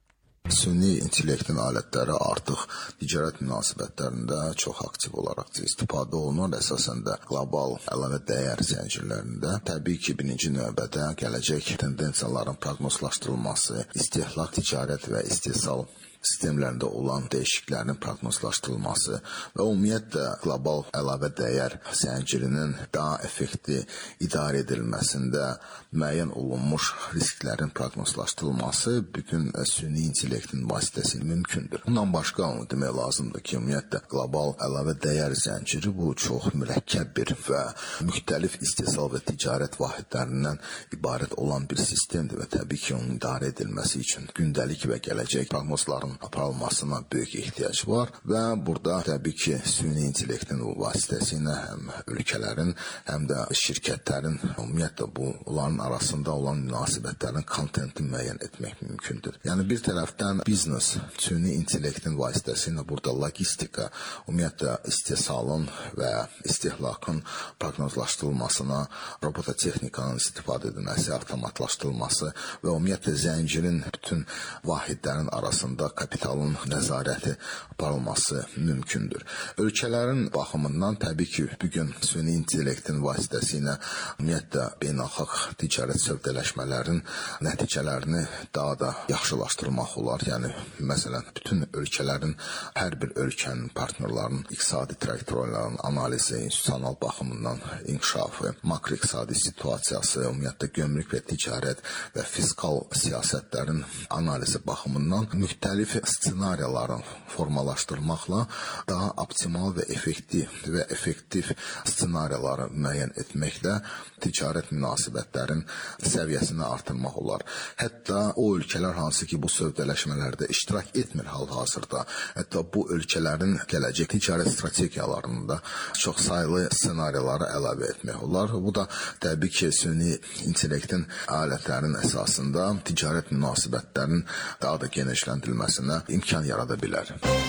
Süni intellektin alətləri artıq ticarət münasibətlərində çox aktiv olaraq istifadə olunur. Əsasən də qlobal əlavə dəyər zəncirlərində. Təbii ki, birinci növbədə gələcək tendensiyaların proqnozlaşdırılması, istehlak, ticarət və istehsal sistemlərində olan dəyişikliklərin proqnozlaşdırılması və ümumiyyətlə qlobal əlavə dəyər zəncirinin daha effektiv idarə edilməsində müəyyən olunmuş risklərin proqnozlaşdırılması bütün süni intellektin vasitəsilə mümkündür. Bundan başqa onu demək lazımdır ki, ümumiyyətlə qlobal əlavə dəyər zənciri bu çox mürəkkəb bir və müxtəlif istehsal və ticarət vahidlərindən ibarət olan bir sistemdir və təbii ki, onun idarə edilməsi üçün gündəlik və gələcək proqnozların aparılmasına böyük ehtiyac var və burada təbii ki, süni intellektin vasitəsilə həm ölkələrin, həm də şirkətlərin, ümumiyyətlə bu, onların arasında olan münasibətlərin kontentini müəyyən etmək mümkündür. Yəni bir tərəfdən biznes süni intellektin vasitəsilə burada logistika, ümumiyyətlə istehsalın və istehlakın proqnozlaşdırılmasına, robototexnikanın istifadə edilməsi, avtomatlaşdırılması və ümumiyyətlə zəncirin bütün vahidlərin arasında kapitalın nəzarəti aparılması mümkündür. Ölkələrin baxımından təbii ki, bugün süni intellektin vasitəsilə ümumiyyətlə beynəlxalq ticarət sövdələşmələrin nəticələrini daha da yaxşılaşdırmaq olar. Yəni, məsələn, bütün ölkələrin, hər bir ölkənin partnerlarının iqtisadi trayektoriyaların analizi, institusional baxımından inkişafı, makroiqtisadi situasiyası, ümumiyyətlə gömrük və ticarət və fiskal siyasətlərin analizi baxımından müxtəlif ssenariyaların formalaşdırmaqla daha optimal və effektiv və effektiv ssenariyaları müəyyən etməklə ticarət münasibətlərin səviyyəsini artırmaq olar. Hətta o ölkələr hansı ki, bu sövdələşmələrdə iştirak etmir hal-hazırda, hətta bu ölkələrin gələcək ticarət strategiyalarında çox saylı ssenariyaları əlavə etmək olar. Bu da təbii ki, süni intellektin alətlərinin əsasında ticarət münasibətlərinin daha da genişləndirilməsinə imkan yarada bilər.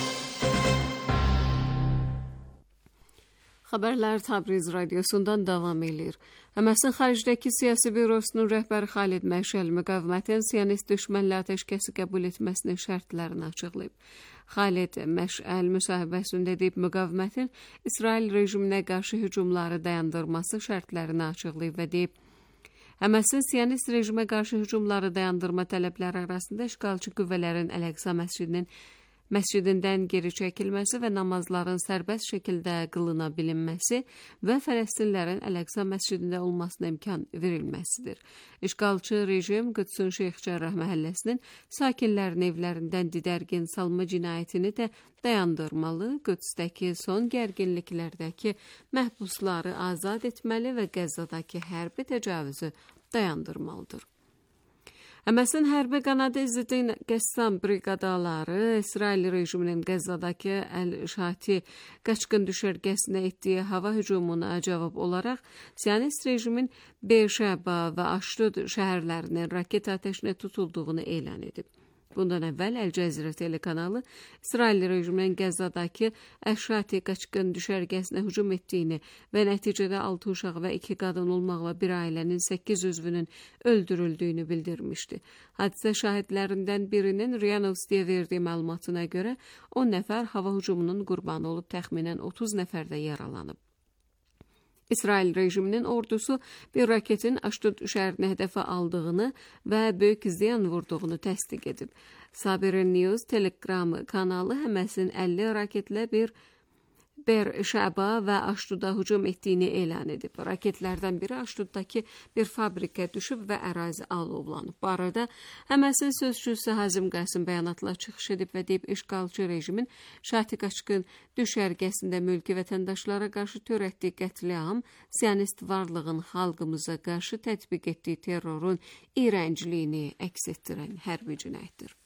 Xəbərlər Təbriz radiosundan davam edir. Həməsin xaricdəki siyasi bürosunun rəhbəri Xalid Məşəl müqavimətin sionist düşmənlə atəşkəsi qəbul etməsinin şərtlərini açıqlayıb. Xalid Məşəl müsahibəsində deyib, müqavimətin İsrail rejiminə qarşı hücumları dayandırması şərtlərini açıqlayıb və deyib, Həməsin sionist rejimə qarşı hücumları dayandırma tələbləri arasında işğalçı qüvvələrin Əl-Əqsa məscidinin məscidindən geri çəkilməsi və namazların sərbəst şəkildə qılına bilinməsi və Fələstinlərin Əl-Əqsa məscidində olmasına imkan verilməsidir. İşğalçı rejim Qüdsün Şeyx Cərrah məhəlləsinin sakinlərin evlərindən didərgin salma cinayətini də dayandırmalı, Qüdsdəki son gərginliklərdəki məhbusları azad etməli və Qəzzadakı hərbi təcavüzü dayandırmalıdır. Həməsin hərbi qanadı İzzəddin Qəssam briqadaları İsrail rejiminin Qəzzadakı Əl-Şati qaçqın düşərgəsinə etdiyi hava hücumuna cavab olaraq sionist rejimin Beerşeba və Aşdod şəhərlərinin raket atəşinə tutulduğunu elan edib. Bundan əvvəl Əl-Cəzirə telekanalı İsrail rejiminin Qəzzadakı Əl-Şati qaçqın düşərgəsinə hücum etdiyini və nəticədə altı uşaq və iki qadın olmaqla bir ailənin səkkiz üzvünün öldürüldüyünü bildirmişdi. Hadisə şahidlərindən birinin Ria Novostiyə verdiyi məlumatına görə on nəfər hava hücumunun qurbanı olub, təxminən otuz nəfər də yaralanıb. İsrail rejiminin ordusu bir raketin Aşdod şəhərini hədəfə aldığını və böyük ziyan vurduğunu təsdiq edib. Sabir News Telegram kanalı Həməsin əlli raketlə bir Ber-Şəba və Aşduda hücum etdiyini elan edib. Raketlərdən biri Aşduddakı bir fabrikə düşüb və ərazi alovlanıb. Bu arada Həməsin sözçüsü Hazim Qasim bəyanatla çıxış edib və deyib, işğalçı rejimin Şahti Qaçqın düşərgəsində mülki vətəndaşlara qarşı törətdiyi qətliam, siyonist varlığın xalqımıza qarşı tətbiq etdiyi terrorun iyrəncliyini əks etdirən hərbi cinayətdir.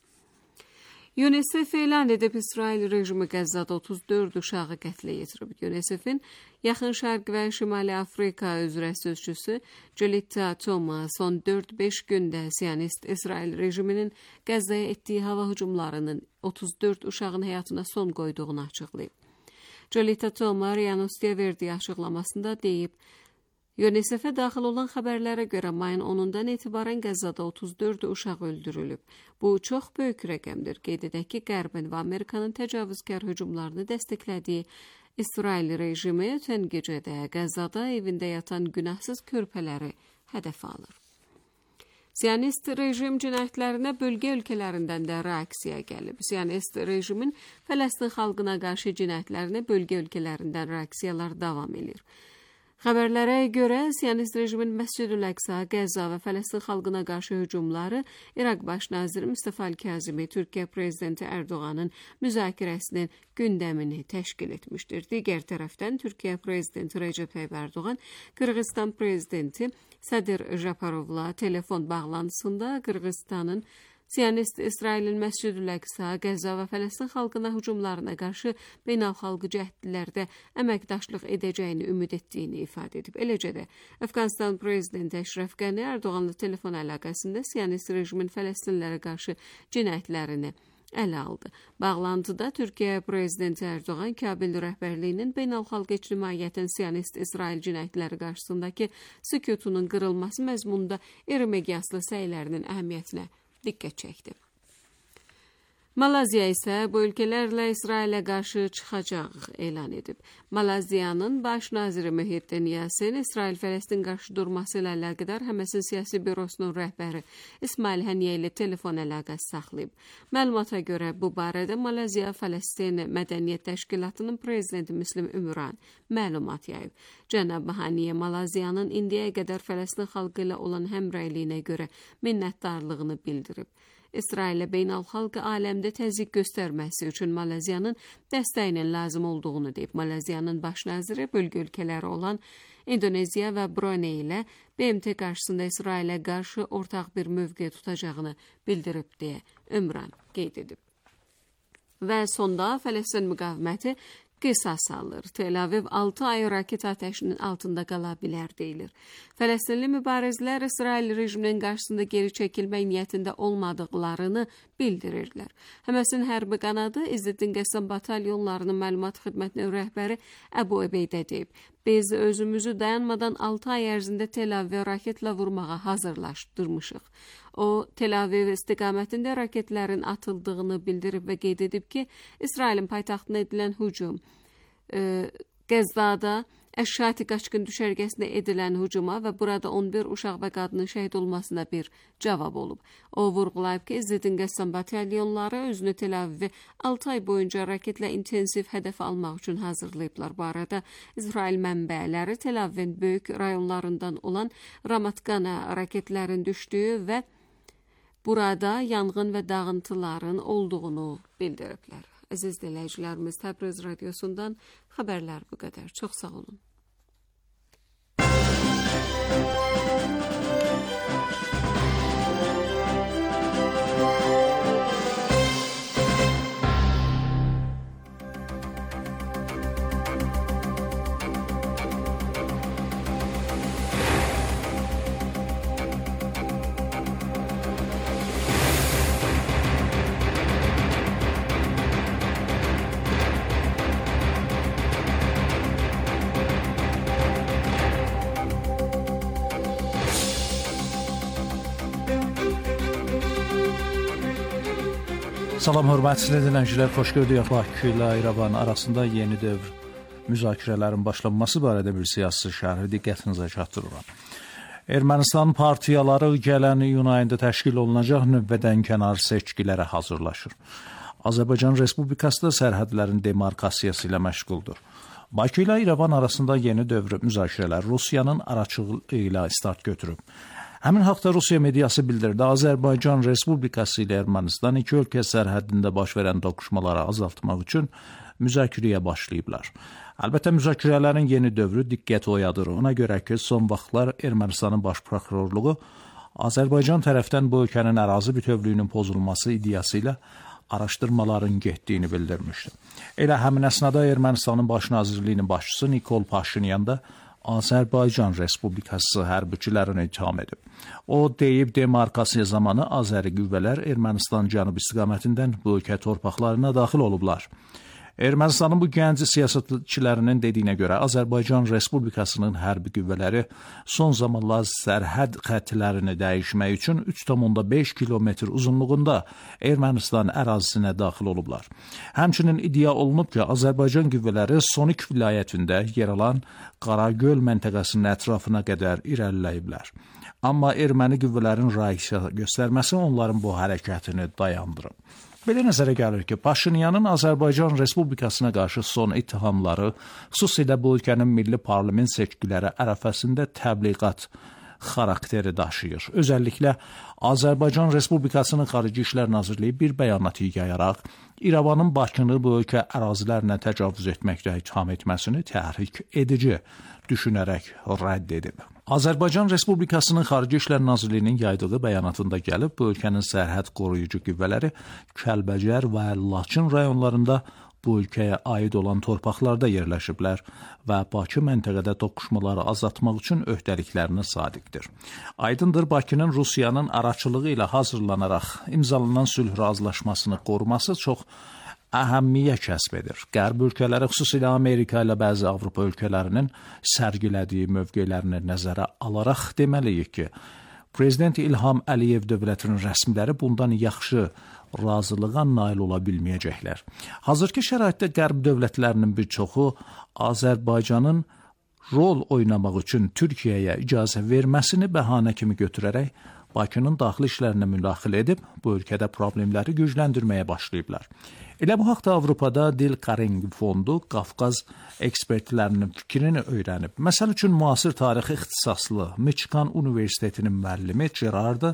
UNICEF elan edib, İsrail rejimi Qəzzada otuz dörd uşağı qətlə yetirib. UNICEF-in Yaxın Şərq və Şimali Afrika üzrə sözçüsü Jolita Thomas son dörd beş gündə siyonist İsrail rejiminin Qəzzaya etdiyi hava hücumlarının otuz dörd uşağın həyatına son qoyduğunu açıqlayıb. Jolita Thomas Riyanustiyə verdiyi açıqlamasında deyib, UNICEF-ə daxil olan xəbərlərə görə mayın onundan etibarən Qəzzada otuz dörd uşaq öldürülüb. Bu çox böyük rəqəmdir. Qeyd edək ki, Qərbin və Amerikanın təcavüzkar hücumlarını dəstəklədiyi İsrail rejimi ötən gecədə Qəzzada evində yatan günahsız körpələri hədəf alır. Siyonist rejim cinayətlərinə bölgə ölkələrindən də reaksiya gəlib. Siyonist rejimin Fələstin xalqına qarşı cinayətlərinə bölgə ölkələrindən reaksiyalar davam edir. Xəbərlərə görə siyonist rejimin Məscid-ül Əqsa, Qəzza və Fələstin xalqına qarşı hücumları İraq baş naziri Mustafa Al-Kazimi Türkiyə prezidenti Erdoğanın müzakirəsinin gündəmini təşkil etmişdir. Digər tərəfdən Türkiyə prezidenti Recep Tayyip Erdoğan Qırğızstan prezidenti Sadir Japarovla telefon bağlantısında Qırğızstanın Siyonist İsrailin Məscid-ül Əqsa, Qəzza və Fələstin xalqına hücumlarına qarşı beynəlxalqı cəhdlərdə əməkdaşlıq edəcəyini ümid etdiyini ifadə edib. Eləcə də Əfqanistan prezidenti Əşrəf Qəni Erdoğanla telefon əlaqəsində siyonist rejimin Fələstinlərə qarşı cinayətlərini ələ aldı. Bağlantıda Türkiyə prezidenti Erdoğan Kabil rəhbərliyinin beynəlxalq ictimaiyyətin siyonist İsrail cinayətləri qarşısındakı sükutunun qırılması məzmununda iri miqyaslı səylərinin əhəmiyyətinə diqqət çəkdi. Malaziya isə bu ölkələrlə İsrailə qarşı çıxacaq elan edib. Malaziyanın baş naziri Muhiddin Yasin İsrail-Fələstin qarşı durması ilə əlaqədar Həməsin siyasi bürosunun rəhbəri İsmail Həniyə ilə telefon əlaqəsi saxlayıb. Məlumata görə bu barədə Malaziya-Fələstin Mədəniyyət Təşkilatının prezidenti Müslim Ümran məlumat yayıb. Cənab Həniyə Malaziyanın indiyə qədər Fələstin xalqı ilə olan həmrəyliyinə görə minnətdarlığını bildirib. İsrailə beynəlxalq aləmdə təzyiq göstərməsi üçün Malaziyanın dəstəyinin lazım olduğunu deyib. Malaziyanın baş naziri bölgə ölkələri olan İndoneziya və Bruney ilə B M T qarşısında İsrailə qarşı ortaq bir mövqe tutacağını bildirib deyə Ümran qeyd edib. Və sonda Fələstin müqaviməti qisas alır. Tel Aviv altı ay raket ateşinin altında qala bilər deyilir. Fələstinli mübarizlər İsrail rejiminin qarşısında geri çəkilmək niyyətində olmadıqlarını bildirirlər. Həməsin hərbi qanadı İzzəddin Qəssam batalyonlarının məlumat xidmətinin rəhbəri Əbu Ebeydə deyib. Biz özümüzü dayanmadan altı ay ərzində Tel Avivə raketlə vurmağa hazırlaşdırmışıq. O, Tel Aviv istiqamətində raketlərin atıldığını bildirib və qeyd edib ki, İsrailin paytaxtına edilən hücum, e, Qəzzada Əş-Şati Qaçqın düşərgəsinə edilən hücuma və burada on bir uşaq və qadının şəhid olmasına bir cavab olub. O vurğulayıb ki, İzzəddin Qəssam batalyonları özünü Tel Avivi altı ay boyunca raketlə intensiv hədəf almaq üçün hazırlayıblar. Bu arada İsrail mənbələri Tel Avivin böyük rayonlarından olan Ramat-Gana raketlərin düşdüyü və burada yanğın və dağıntıların olduğunu bildiriblər. Əziz dinləyicilərimiz, Təbriz radiosundan xəbərlər bu qədər. Çox sağ olun. Salam, hörmətli dinləyicilər, xoş gördük. Bakı ilə İrəvan arasında yeni dövr müzakirələrin başlanması barədə bir siyasi şərhi diqqətinizə çatdırıram. Ermənistan partiyaları gələn iyun ayında təşkil olunacaq nüvədən kənar seçkilərə hazırlaşır. Azərbaycan Respublikası da sərhədlərin demarkasiyası ilə məşğuldur. Bakı ilə İrəvan arasında yeni dövr müzakirələr Rusiyanın araçılığı ilə start götürüb. Həmin haqda Rusiya mediası bildirdi, Azərbaycan Respublikası ilə Ermənistan iki ölkə sərhədində baş verən toqquşmaları azaltmaq üçün müzakirəyə başlayıblar. Əlbəttə, müzakirələrin yeni dövrü diqqət oyadır. Ona görə ki, son vaxtlar Ermənistanın baş prokurorluğu Azərbaycan tərəfdən bu ölkənin ərazi bütövlüyünün pozulması iddiası ilə araşdırmaların getdiyini bildirmişdi. Elə həmin əsnada Ermənistanın baş nazirliyinin başçısı Nikol Paşinyan da Azərbaycan Respublikası hərbiçilərini ittiham edib. O deyib, demarkasiya zamanı Azəri qüvvələr Ermənistan cənubi istiqamətindən bu ölkə torpaqlarına daxil olublar. Ermənistanın bu gənc siyasətçilərinin dediyinə görə Azərbaycan Respublikasının hərbi qüvvələri son zamanlar sərhəd xəttlərini dəyişmək üçün üç nöqtə beş kilometr uzunluğunda Ermənistan ərazisinə daxil olublar. Həmçinin iddia olunub ki, Azərbaycan qüvvələri Sonik vilayətində yer alan Qaragöl məntəqəsinin ətrafına qədər irəliləyiblər. Amma erməni qüvvələrin reaksiya göstərməsi onların bu hərəkətini dayandırıb. Belə nəzərə gəlir ki, Paşinyanın Azərbaycan Respublikasına qarşı son ittihamları xüsusilə bu ölkənin milli parlament seçkiləri ərəfəsində təbliğat xarakteri daşıyır. Özəlliklə Azərbaycan Respublikasının Xarici İşlər Nazirliyi bir bəyanat yayaraq İrəvanın Bakını bu ölkə ərazilərinə təcavüz etməkdə ittiham etməsini təhrik edici düşünərək rədd edib. Azərbaycan Respublikasının Xarici İşlər Nazirliyinin yaydığı bəyanatında gəlib, bu ölkənin sərhəd qoruyucu qüvvələri Kəlbəcər və Laçın rayonlarında bu ölkəyə aid olan torpaqlarda yerləşiblər və Bakı məntəqədə toqquşmaları azaltmaq üçün öhdəliklərinə sadiqdir. Aydındır, Bakının Rusiyanın araçılığı ilə hazırlanaraq imzalanan sülh razılaşmasını qoruması çox əhəmmiyə kəsb edir. Qərb ölkələri, xüsusilə Amerika ilə bəzi Avropa ölkələrinin sərgilədiyi mövqelərini nəzərə alaraq deməliyik ki, Prezident İlham Əliyev dövlətinin rəsmiləri bundan yaxşı razılığa nail ola bilməyəcəklər. Hazırki şəraitdə Qərb dövlətlərinin bir çoxu Azərbaycanın rol oynamaq üçün Türkiyəyə icazə verməsini bəhanə kimi götürərək Bakının daxili işlərinə müdaxilə edib, bu ölkədə problemləri gücləndirməyə başlayıblar. Elə bu haqda Avropada Dil Karing Fondu Qafqaz ekspertlərinin fikrini öyrənib. Məsəl üçün, müasir tarix ixtisaslı Michigan Universitetinin müəllimi Gerard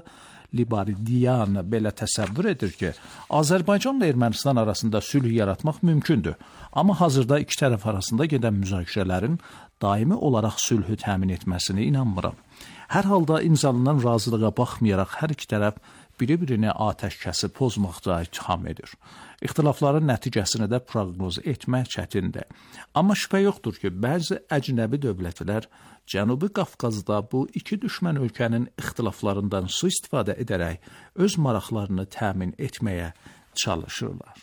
Libaridian belə təsəvvür edir ki, Azərbaycanla Ermənistan arasında sülh yaratmaq mümkündür. Amma hazırda iki tərəf arasında gedən müzakirələrin daimi olaraq sülhü təmin etməsini inanmıram. Hər halda imzalanan razılığa baxmayaraq hər iki tərəf biri-birini atəşkəsi pozmaqda ittiham edir. İxtilafların nəticəsini də proqnoz etmək çətindir. Amma şübhə yoxdur ki, bəzi əcnəbi dövlətlər Cənubi Qafqazda bu iki düşmən ölkənin ixtilaflarından sui-istifadə edərək öz maraqlarını təmin etməyə çalışırlar.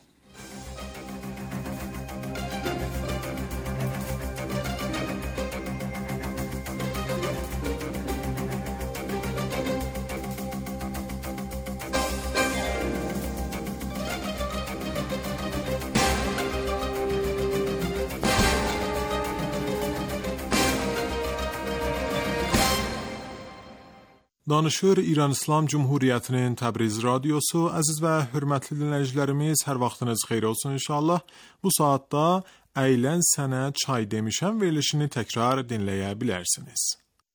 Danışır İran İslam Cumhuriyyətinin Təbriz radiosu. Əziz və hörmətli dinləyicilərimiz, hər vaxtınız xeyir olsun inşallah. Bu saatda Əylən sənə çay demişəm verilişini təkrar dinləyə bilərsiniz.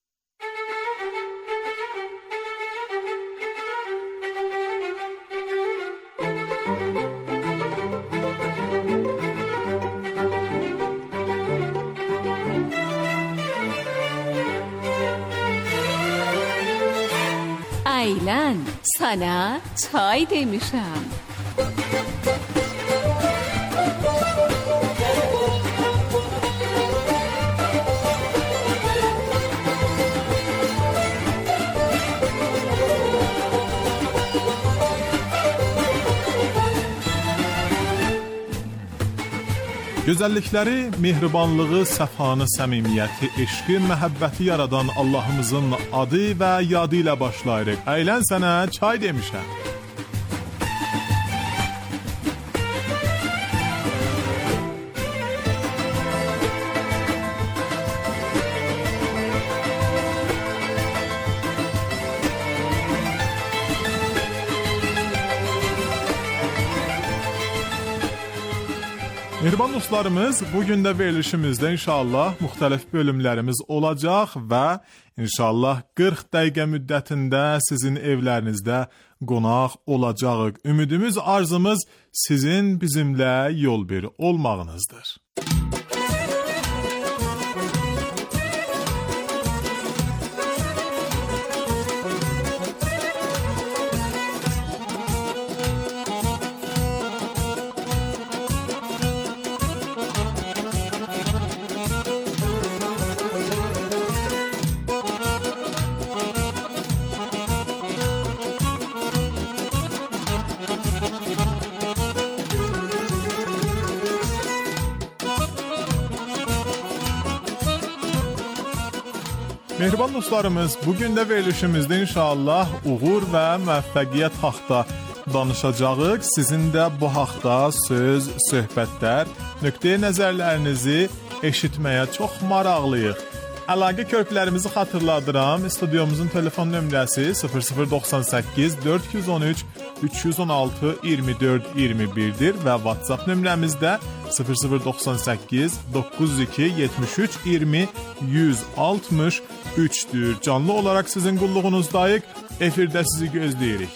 Əylən sənə çay demişəm. Gözəllikləri, mehribanlığı, səfanı, səmimiyyəti, eşqi, məhəbbəti yaradan Allahımızın adı və yadı ilə başlayırıq. Əylən sənə çay demişəm. Mehriban dostlarımız, bugün də verilişimizdə inşallah müxtəlif bölümlərimiz olacaq və inşallah qırx dəqiqə müddətində sizin evlərinizdə qonaq olacağıq. Ümidimiz, arzumuz sizin bizimlə yol bir olmağınızdır. Mehriban dostlarımız, bugün də verilişimizdə inşallah uğur və müvəffəqiyyət haqda danışacağıq. Sizin də bu haqda söz, söhbətlər, nöqteyi nəzərlərinizi eşitməyə çox maraqlıyıq. Əlaqə körpülərimizi xatırladıram. Studiyomuzun telefon nömrəsi sıfır sıfır doxsan səkkiz dörd on üç üç on altı iyirmi dörd iyirmi birdir və WhatsApp nömrəmizdə sıfır sıfır doxsan səkkiz doqquz iki yetmiş üç iyirmi yüz altmış üçdür. Canlı olaraq sizin qulluğunuzdayıq. Efirdə sizi gözləyirik.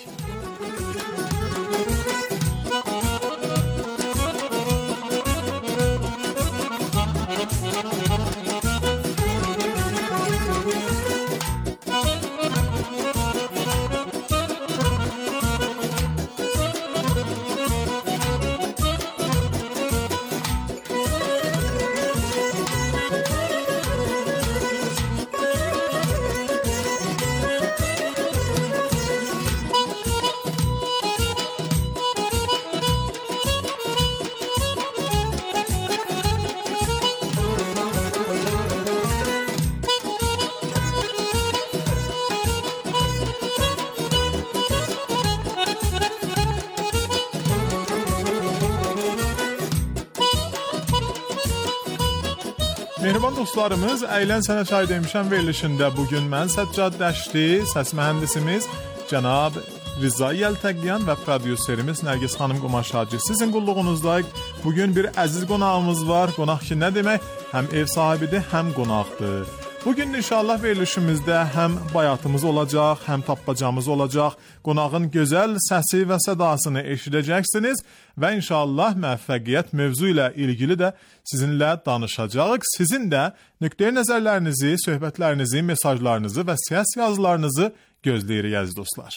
Mehriban dostlarımız, Əylən Sənə Çay demişəm verilişində bugün mən Səccad Dəşti, səs mühəndisimiz cənab Rıza Yəltəqyan və prodüserimiz Nərgiz xanım Qomaşacı sizin qulluğunuzdayıq. Bugün bir əziz qonağımız var. Qonaq ki nə demək? Həm ev sahibidir, həm qonaqdır. Bugün inşallah verilişimizdə həm bayatımız olacaq, həm tappacamız olacaq. Qonağın gözəl səsi və sədasını eşidəcəksiniz və inşallah müvəffəqiyyət mövzu ilə ilgili də sizinlə danışacağıq. Sizin də nöqteyi nəzərlərinizi, söhbətlərinizi, mesajlarınızı və səs yazılarınızı gözləyirik əziz dostlar.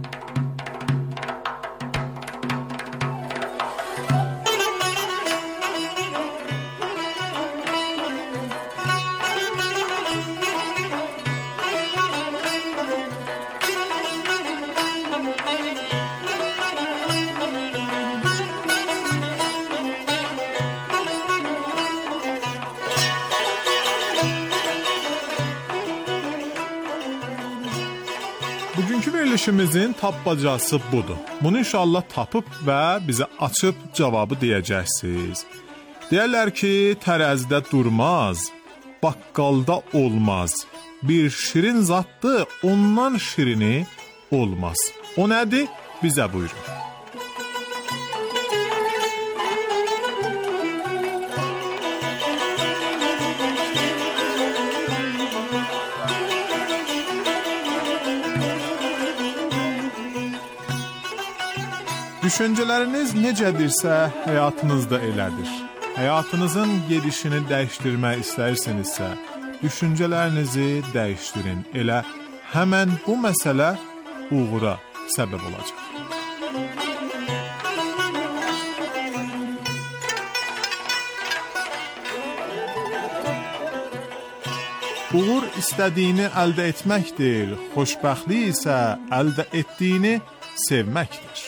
Bugünkü verilişimizin tappacası budur. Bunu inşallah tapıb və bizə açıb cavabı deyəcəksiniz. Deyərlər ki, tərəzidə durmaz, baqqalda olmaz. Bir şirin zaddır, ondan şirini olmaz. O nədir? Bizə buyurun. Düşüncələriniz necədirsə, həyatınız da elədir. Həyatınızın gedişini dəyişdirmək istəyirsinizsə, düşüncələrinizi dəyişdirin. Elə həmən bu məsələ uğura səbəb olacaq. Uğur istədiyini əldə etmək deyil, xoşbəxtlik isə əldə etdiyini sevməkdir.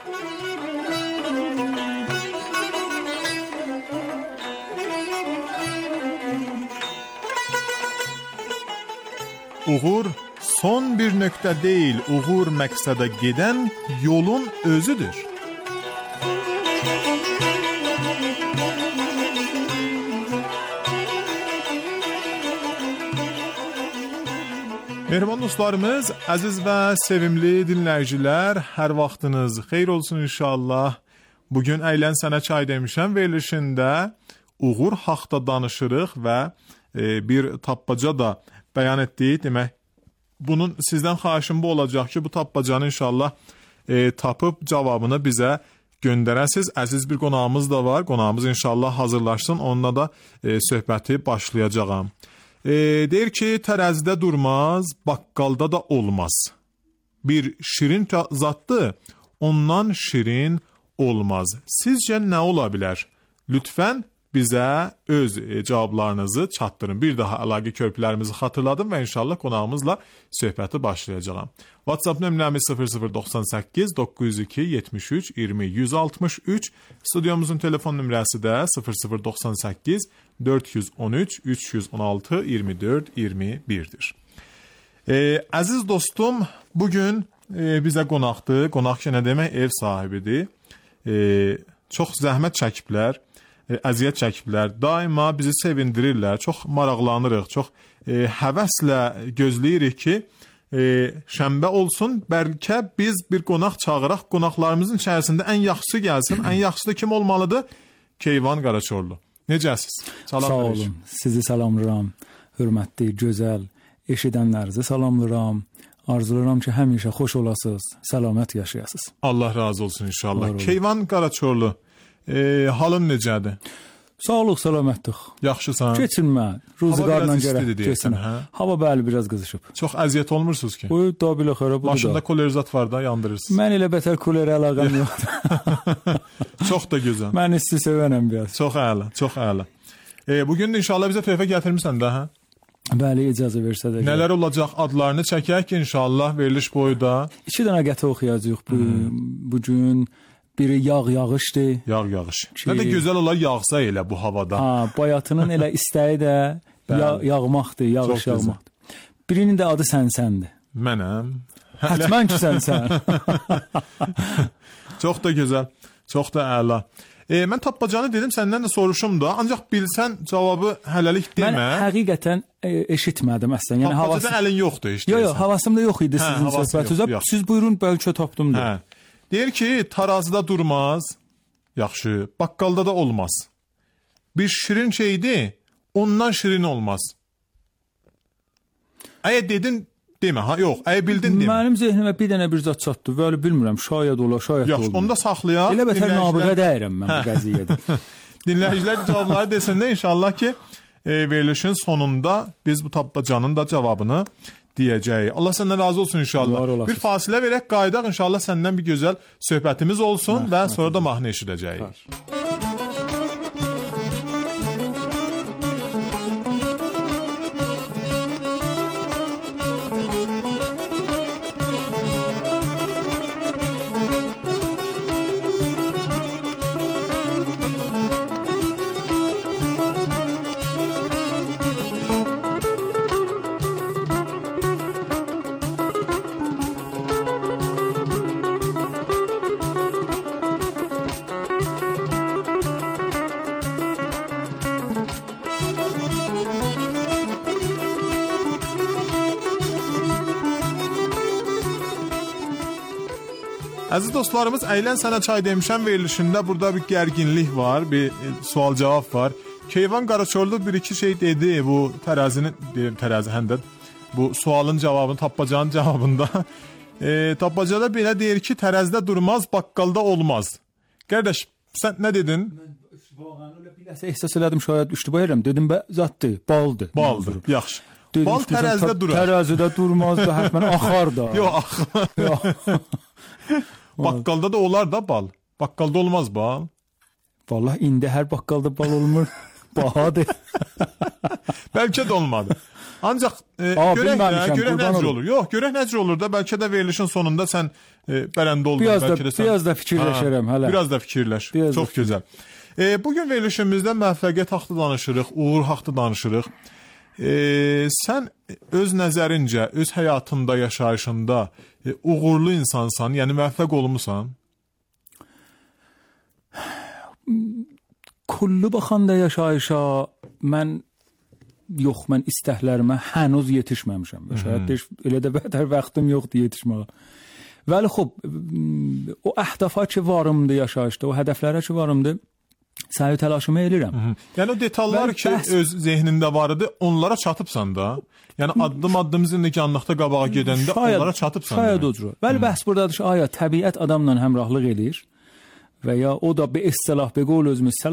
Uğur son bir nöqtə deyil, uğur məqsədə gedən yolun özüdür. Mehriban dostlarımız, əziz və sevimli dinləyicilər, hər vaxtınız xeyir olsun inşallah. Bugün Əylən Sənə Çay demişəm verilişində uğur haqda danışırıq və e, bir tapbaca da bəyan etdik. Demək, bunun sizdən xahişim bu olacaq ki, bu tapbacanı inşallah e, tapıb cavabını bizə göndərəsiz. Əziz bir qonağımız da var. Qonağımız inşallah hazırlaşsın. Onunla da e, söhbəti başlayacağam. E, deyir ki, tərəzidə durmaz, baqqalda da olmaz. Bir şirin zaddır, ondan şirin olmaz. Sizcə nə ola bilər? Lütfən bizə öz e, cavablarınızı çatdırın. Bir daha əlaqə körpülərimizi xatırladım və inşallah qonağımızla söhbəti başlayacağam. WhatsApp nömrəmiz sıfır sıfır doxsan səkkiz doqquz yüz iki yetmiş üç iyirmi yüz altmış üç. Studiyomuzun telefon nömrəsi də sıfır sıfır doxsan səkkiz dörd yüz on üç üç yüz on altı iyirmi dörd iyirmi birdir. E, əziz dostum, bugün e, bizə qonaqdır. Qonaq ki, nə demək? Ev sahibidir. E, çox zəhmət çəkiblər, e, əziyyət çəkiblər, daima bizi sevindirirlər, çox maraqlanırıq, çox e, həvəslə gözləyirik ki, e, şənbə olsun, bəlkə biz bir qonaq çağıraq, qonaqlarımızın içərisində ən yaxşısı gəlsin, ən yaxşısı da kim olmalıdır? Keyvan Qaraçorlu. Necəsiz? Salam Sağ olun, sizi salamlıram, hörmətli, gözəl, eşidənlərinizi salamlıram. Arzulayıram ki, həmişə xoş olasınız, səlamət yaşayasınız. Allah razı olsun inşallah. Keyvan Qaraçorlu, e, halın necədir? Sağlıq, səlamətlik. Yaxşısan? Keçinmə, ruziqarla gərək keçinə. Hə? Hava bəli, biraz qızışıb. Çox əziyyət olmursunuz ki? Buyur, da bilə xərə, budur da. Maşında kolerizat var da, yandırırsınız. Mən elə bətər kolerə əlaqəm yoxdur. Çox da gözəl. Mən isti sevənəm biraz. Çox əla, çox əla. E, bugün də inşallah bizə töhfə gətirmirsən də, hə? Bəli, icazə versə də. Nələr olacaq, adlarını çəkək ki, inşallah veriliş boyuda. İki dənə qəti oxuyacağıq bu, bugün. Biri yağ yağışdır. Yağ yağış. Ki... Nə də gözəl olar yağsa elə bu havada. Ha, bayatının elə istəyi də yağ, yağmaqdır, yağış yağmaqdır. Birinin də adı Sənsəndir. Mənəm. Hətmən ki Sənsən. Çox da gözəl, çox da əla. E, mən tapbacanı dedim, səndən də soruşum da, ancaq bilsən cavabı hələlik demə. Mən həqiqətən e, eşitmədim əslən. Yəni havası... Tapbacada əlin yoxdur işte. Yox, yox, havasımda yox idi hə, sizin söhbətinizdə. Siz buyurun, bəlkə tapdım da. Hə. Deyir ki, tarazıda durmaz, yaxşı, baqqalda da olmaz. Bir şirin şeydir, ondan şirin olmaz. Əgər dedin, demə, ha, yox, əgər bildin, demə. Mənim zehnimə bir dənə bir zat çatdı, və bilmirəm, şayət ola, şayət olmaz. Yaxşı, onu da saxlayaq. Elə bətər nabıqa dəyirəm mən bu qəziyyədə. Dinləyicilər cavabları desində inşallah ki, e, verilişin sonunda biz bu tapbacanın da cavabını deyəcəyik. Allah səndən razı olsun inşallah. Bir fasilə verək, qaydaq inşallah səndən bir gözəl söhbətimiz olsun və sonra da mahnı eşidəcəyik. Əziz dostlarımız, Əylən Sənə Çay demişəm verilişində burada bir gərginlik var, bir sual-cavab var. Keyvan Qaraçorlu bir iki şey dedi bu tərəzinin, tərəzi həndə, bu sualın cavabını, tapbacanın cavabında. E, tabbacada belə deyir ki, tərəzidə durmaz, baqqalda olmaz. Qardaş, sən nə dedin? Mən öyle biləsə ehsas elədim, şayət üştübə edirəm. Dedim, bə, zatdır, baldır. Baldır, yaxşı. Dedim, bal tərəzidə durar. Tərəzidə durmaz da, hətmən axar da. Yox, axar. Baqqalda da olar da bal. Baqqalda olmaz bal. Vallahi indi hər baqqalda bal olmur. Bahadır. Bəlkə də olmadı. Ancaq e, Aa, görək də, görək necə olur. Yox, görək necə olur da, bəlkə də verilişin sonunda sən e, bələndə oldun. Biraz da, bəlkə də sən... biraz da fikirləşərəm hələ. Biraz da fikirləş. Biraz Çox da gözəl. E, bugün verilişimizdə müvəffəqiyyət haqqında danışırıq, uğur haqqında danışırıq. E, sən öz nəzərincə, öz həyatında, yaşayışında e, uğurlu insansan, yəni müvəffəq olmusan? Kullu baxanda yaşayışa mən yox, mən istəklərimə hənuz yetişməmişəm. Şayət elə də bədər vaxtım yoxdur yetişməyə. Vəli xub, o əhdafa ki varımdır yaşayışda, o hədəflərə ki varımdır, səy təlaşımı edirəm. Hı -hı. Yəni o detallar Bəli, ki bəhs... öz zehnində var idi, onlara çatıbsan da. Yəni addım addım zindiganlıqda qabağa gedəndə şayad, onlara çatıbsan. Şayad odur. Bəli, bəhs buradadır ki, aya təbiət adamla həmrəhlıq edir və ya o da bir istilah, bir qol özümüz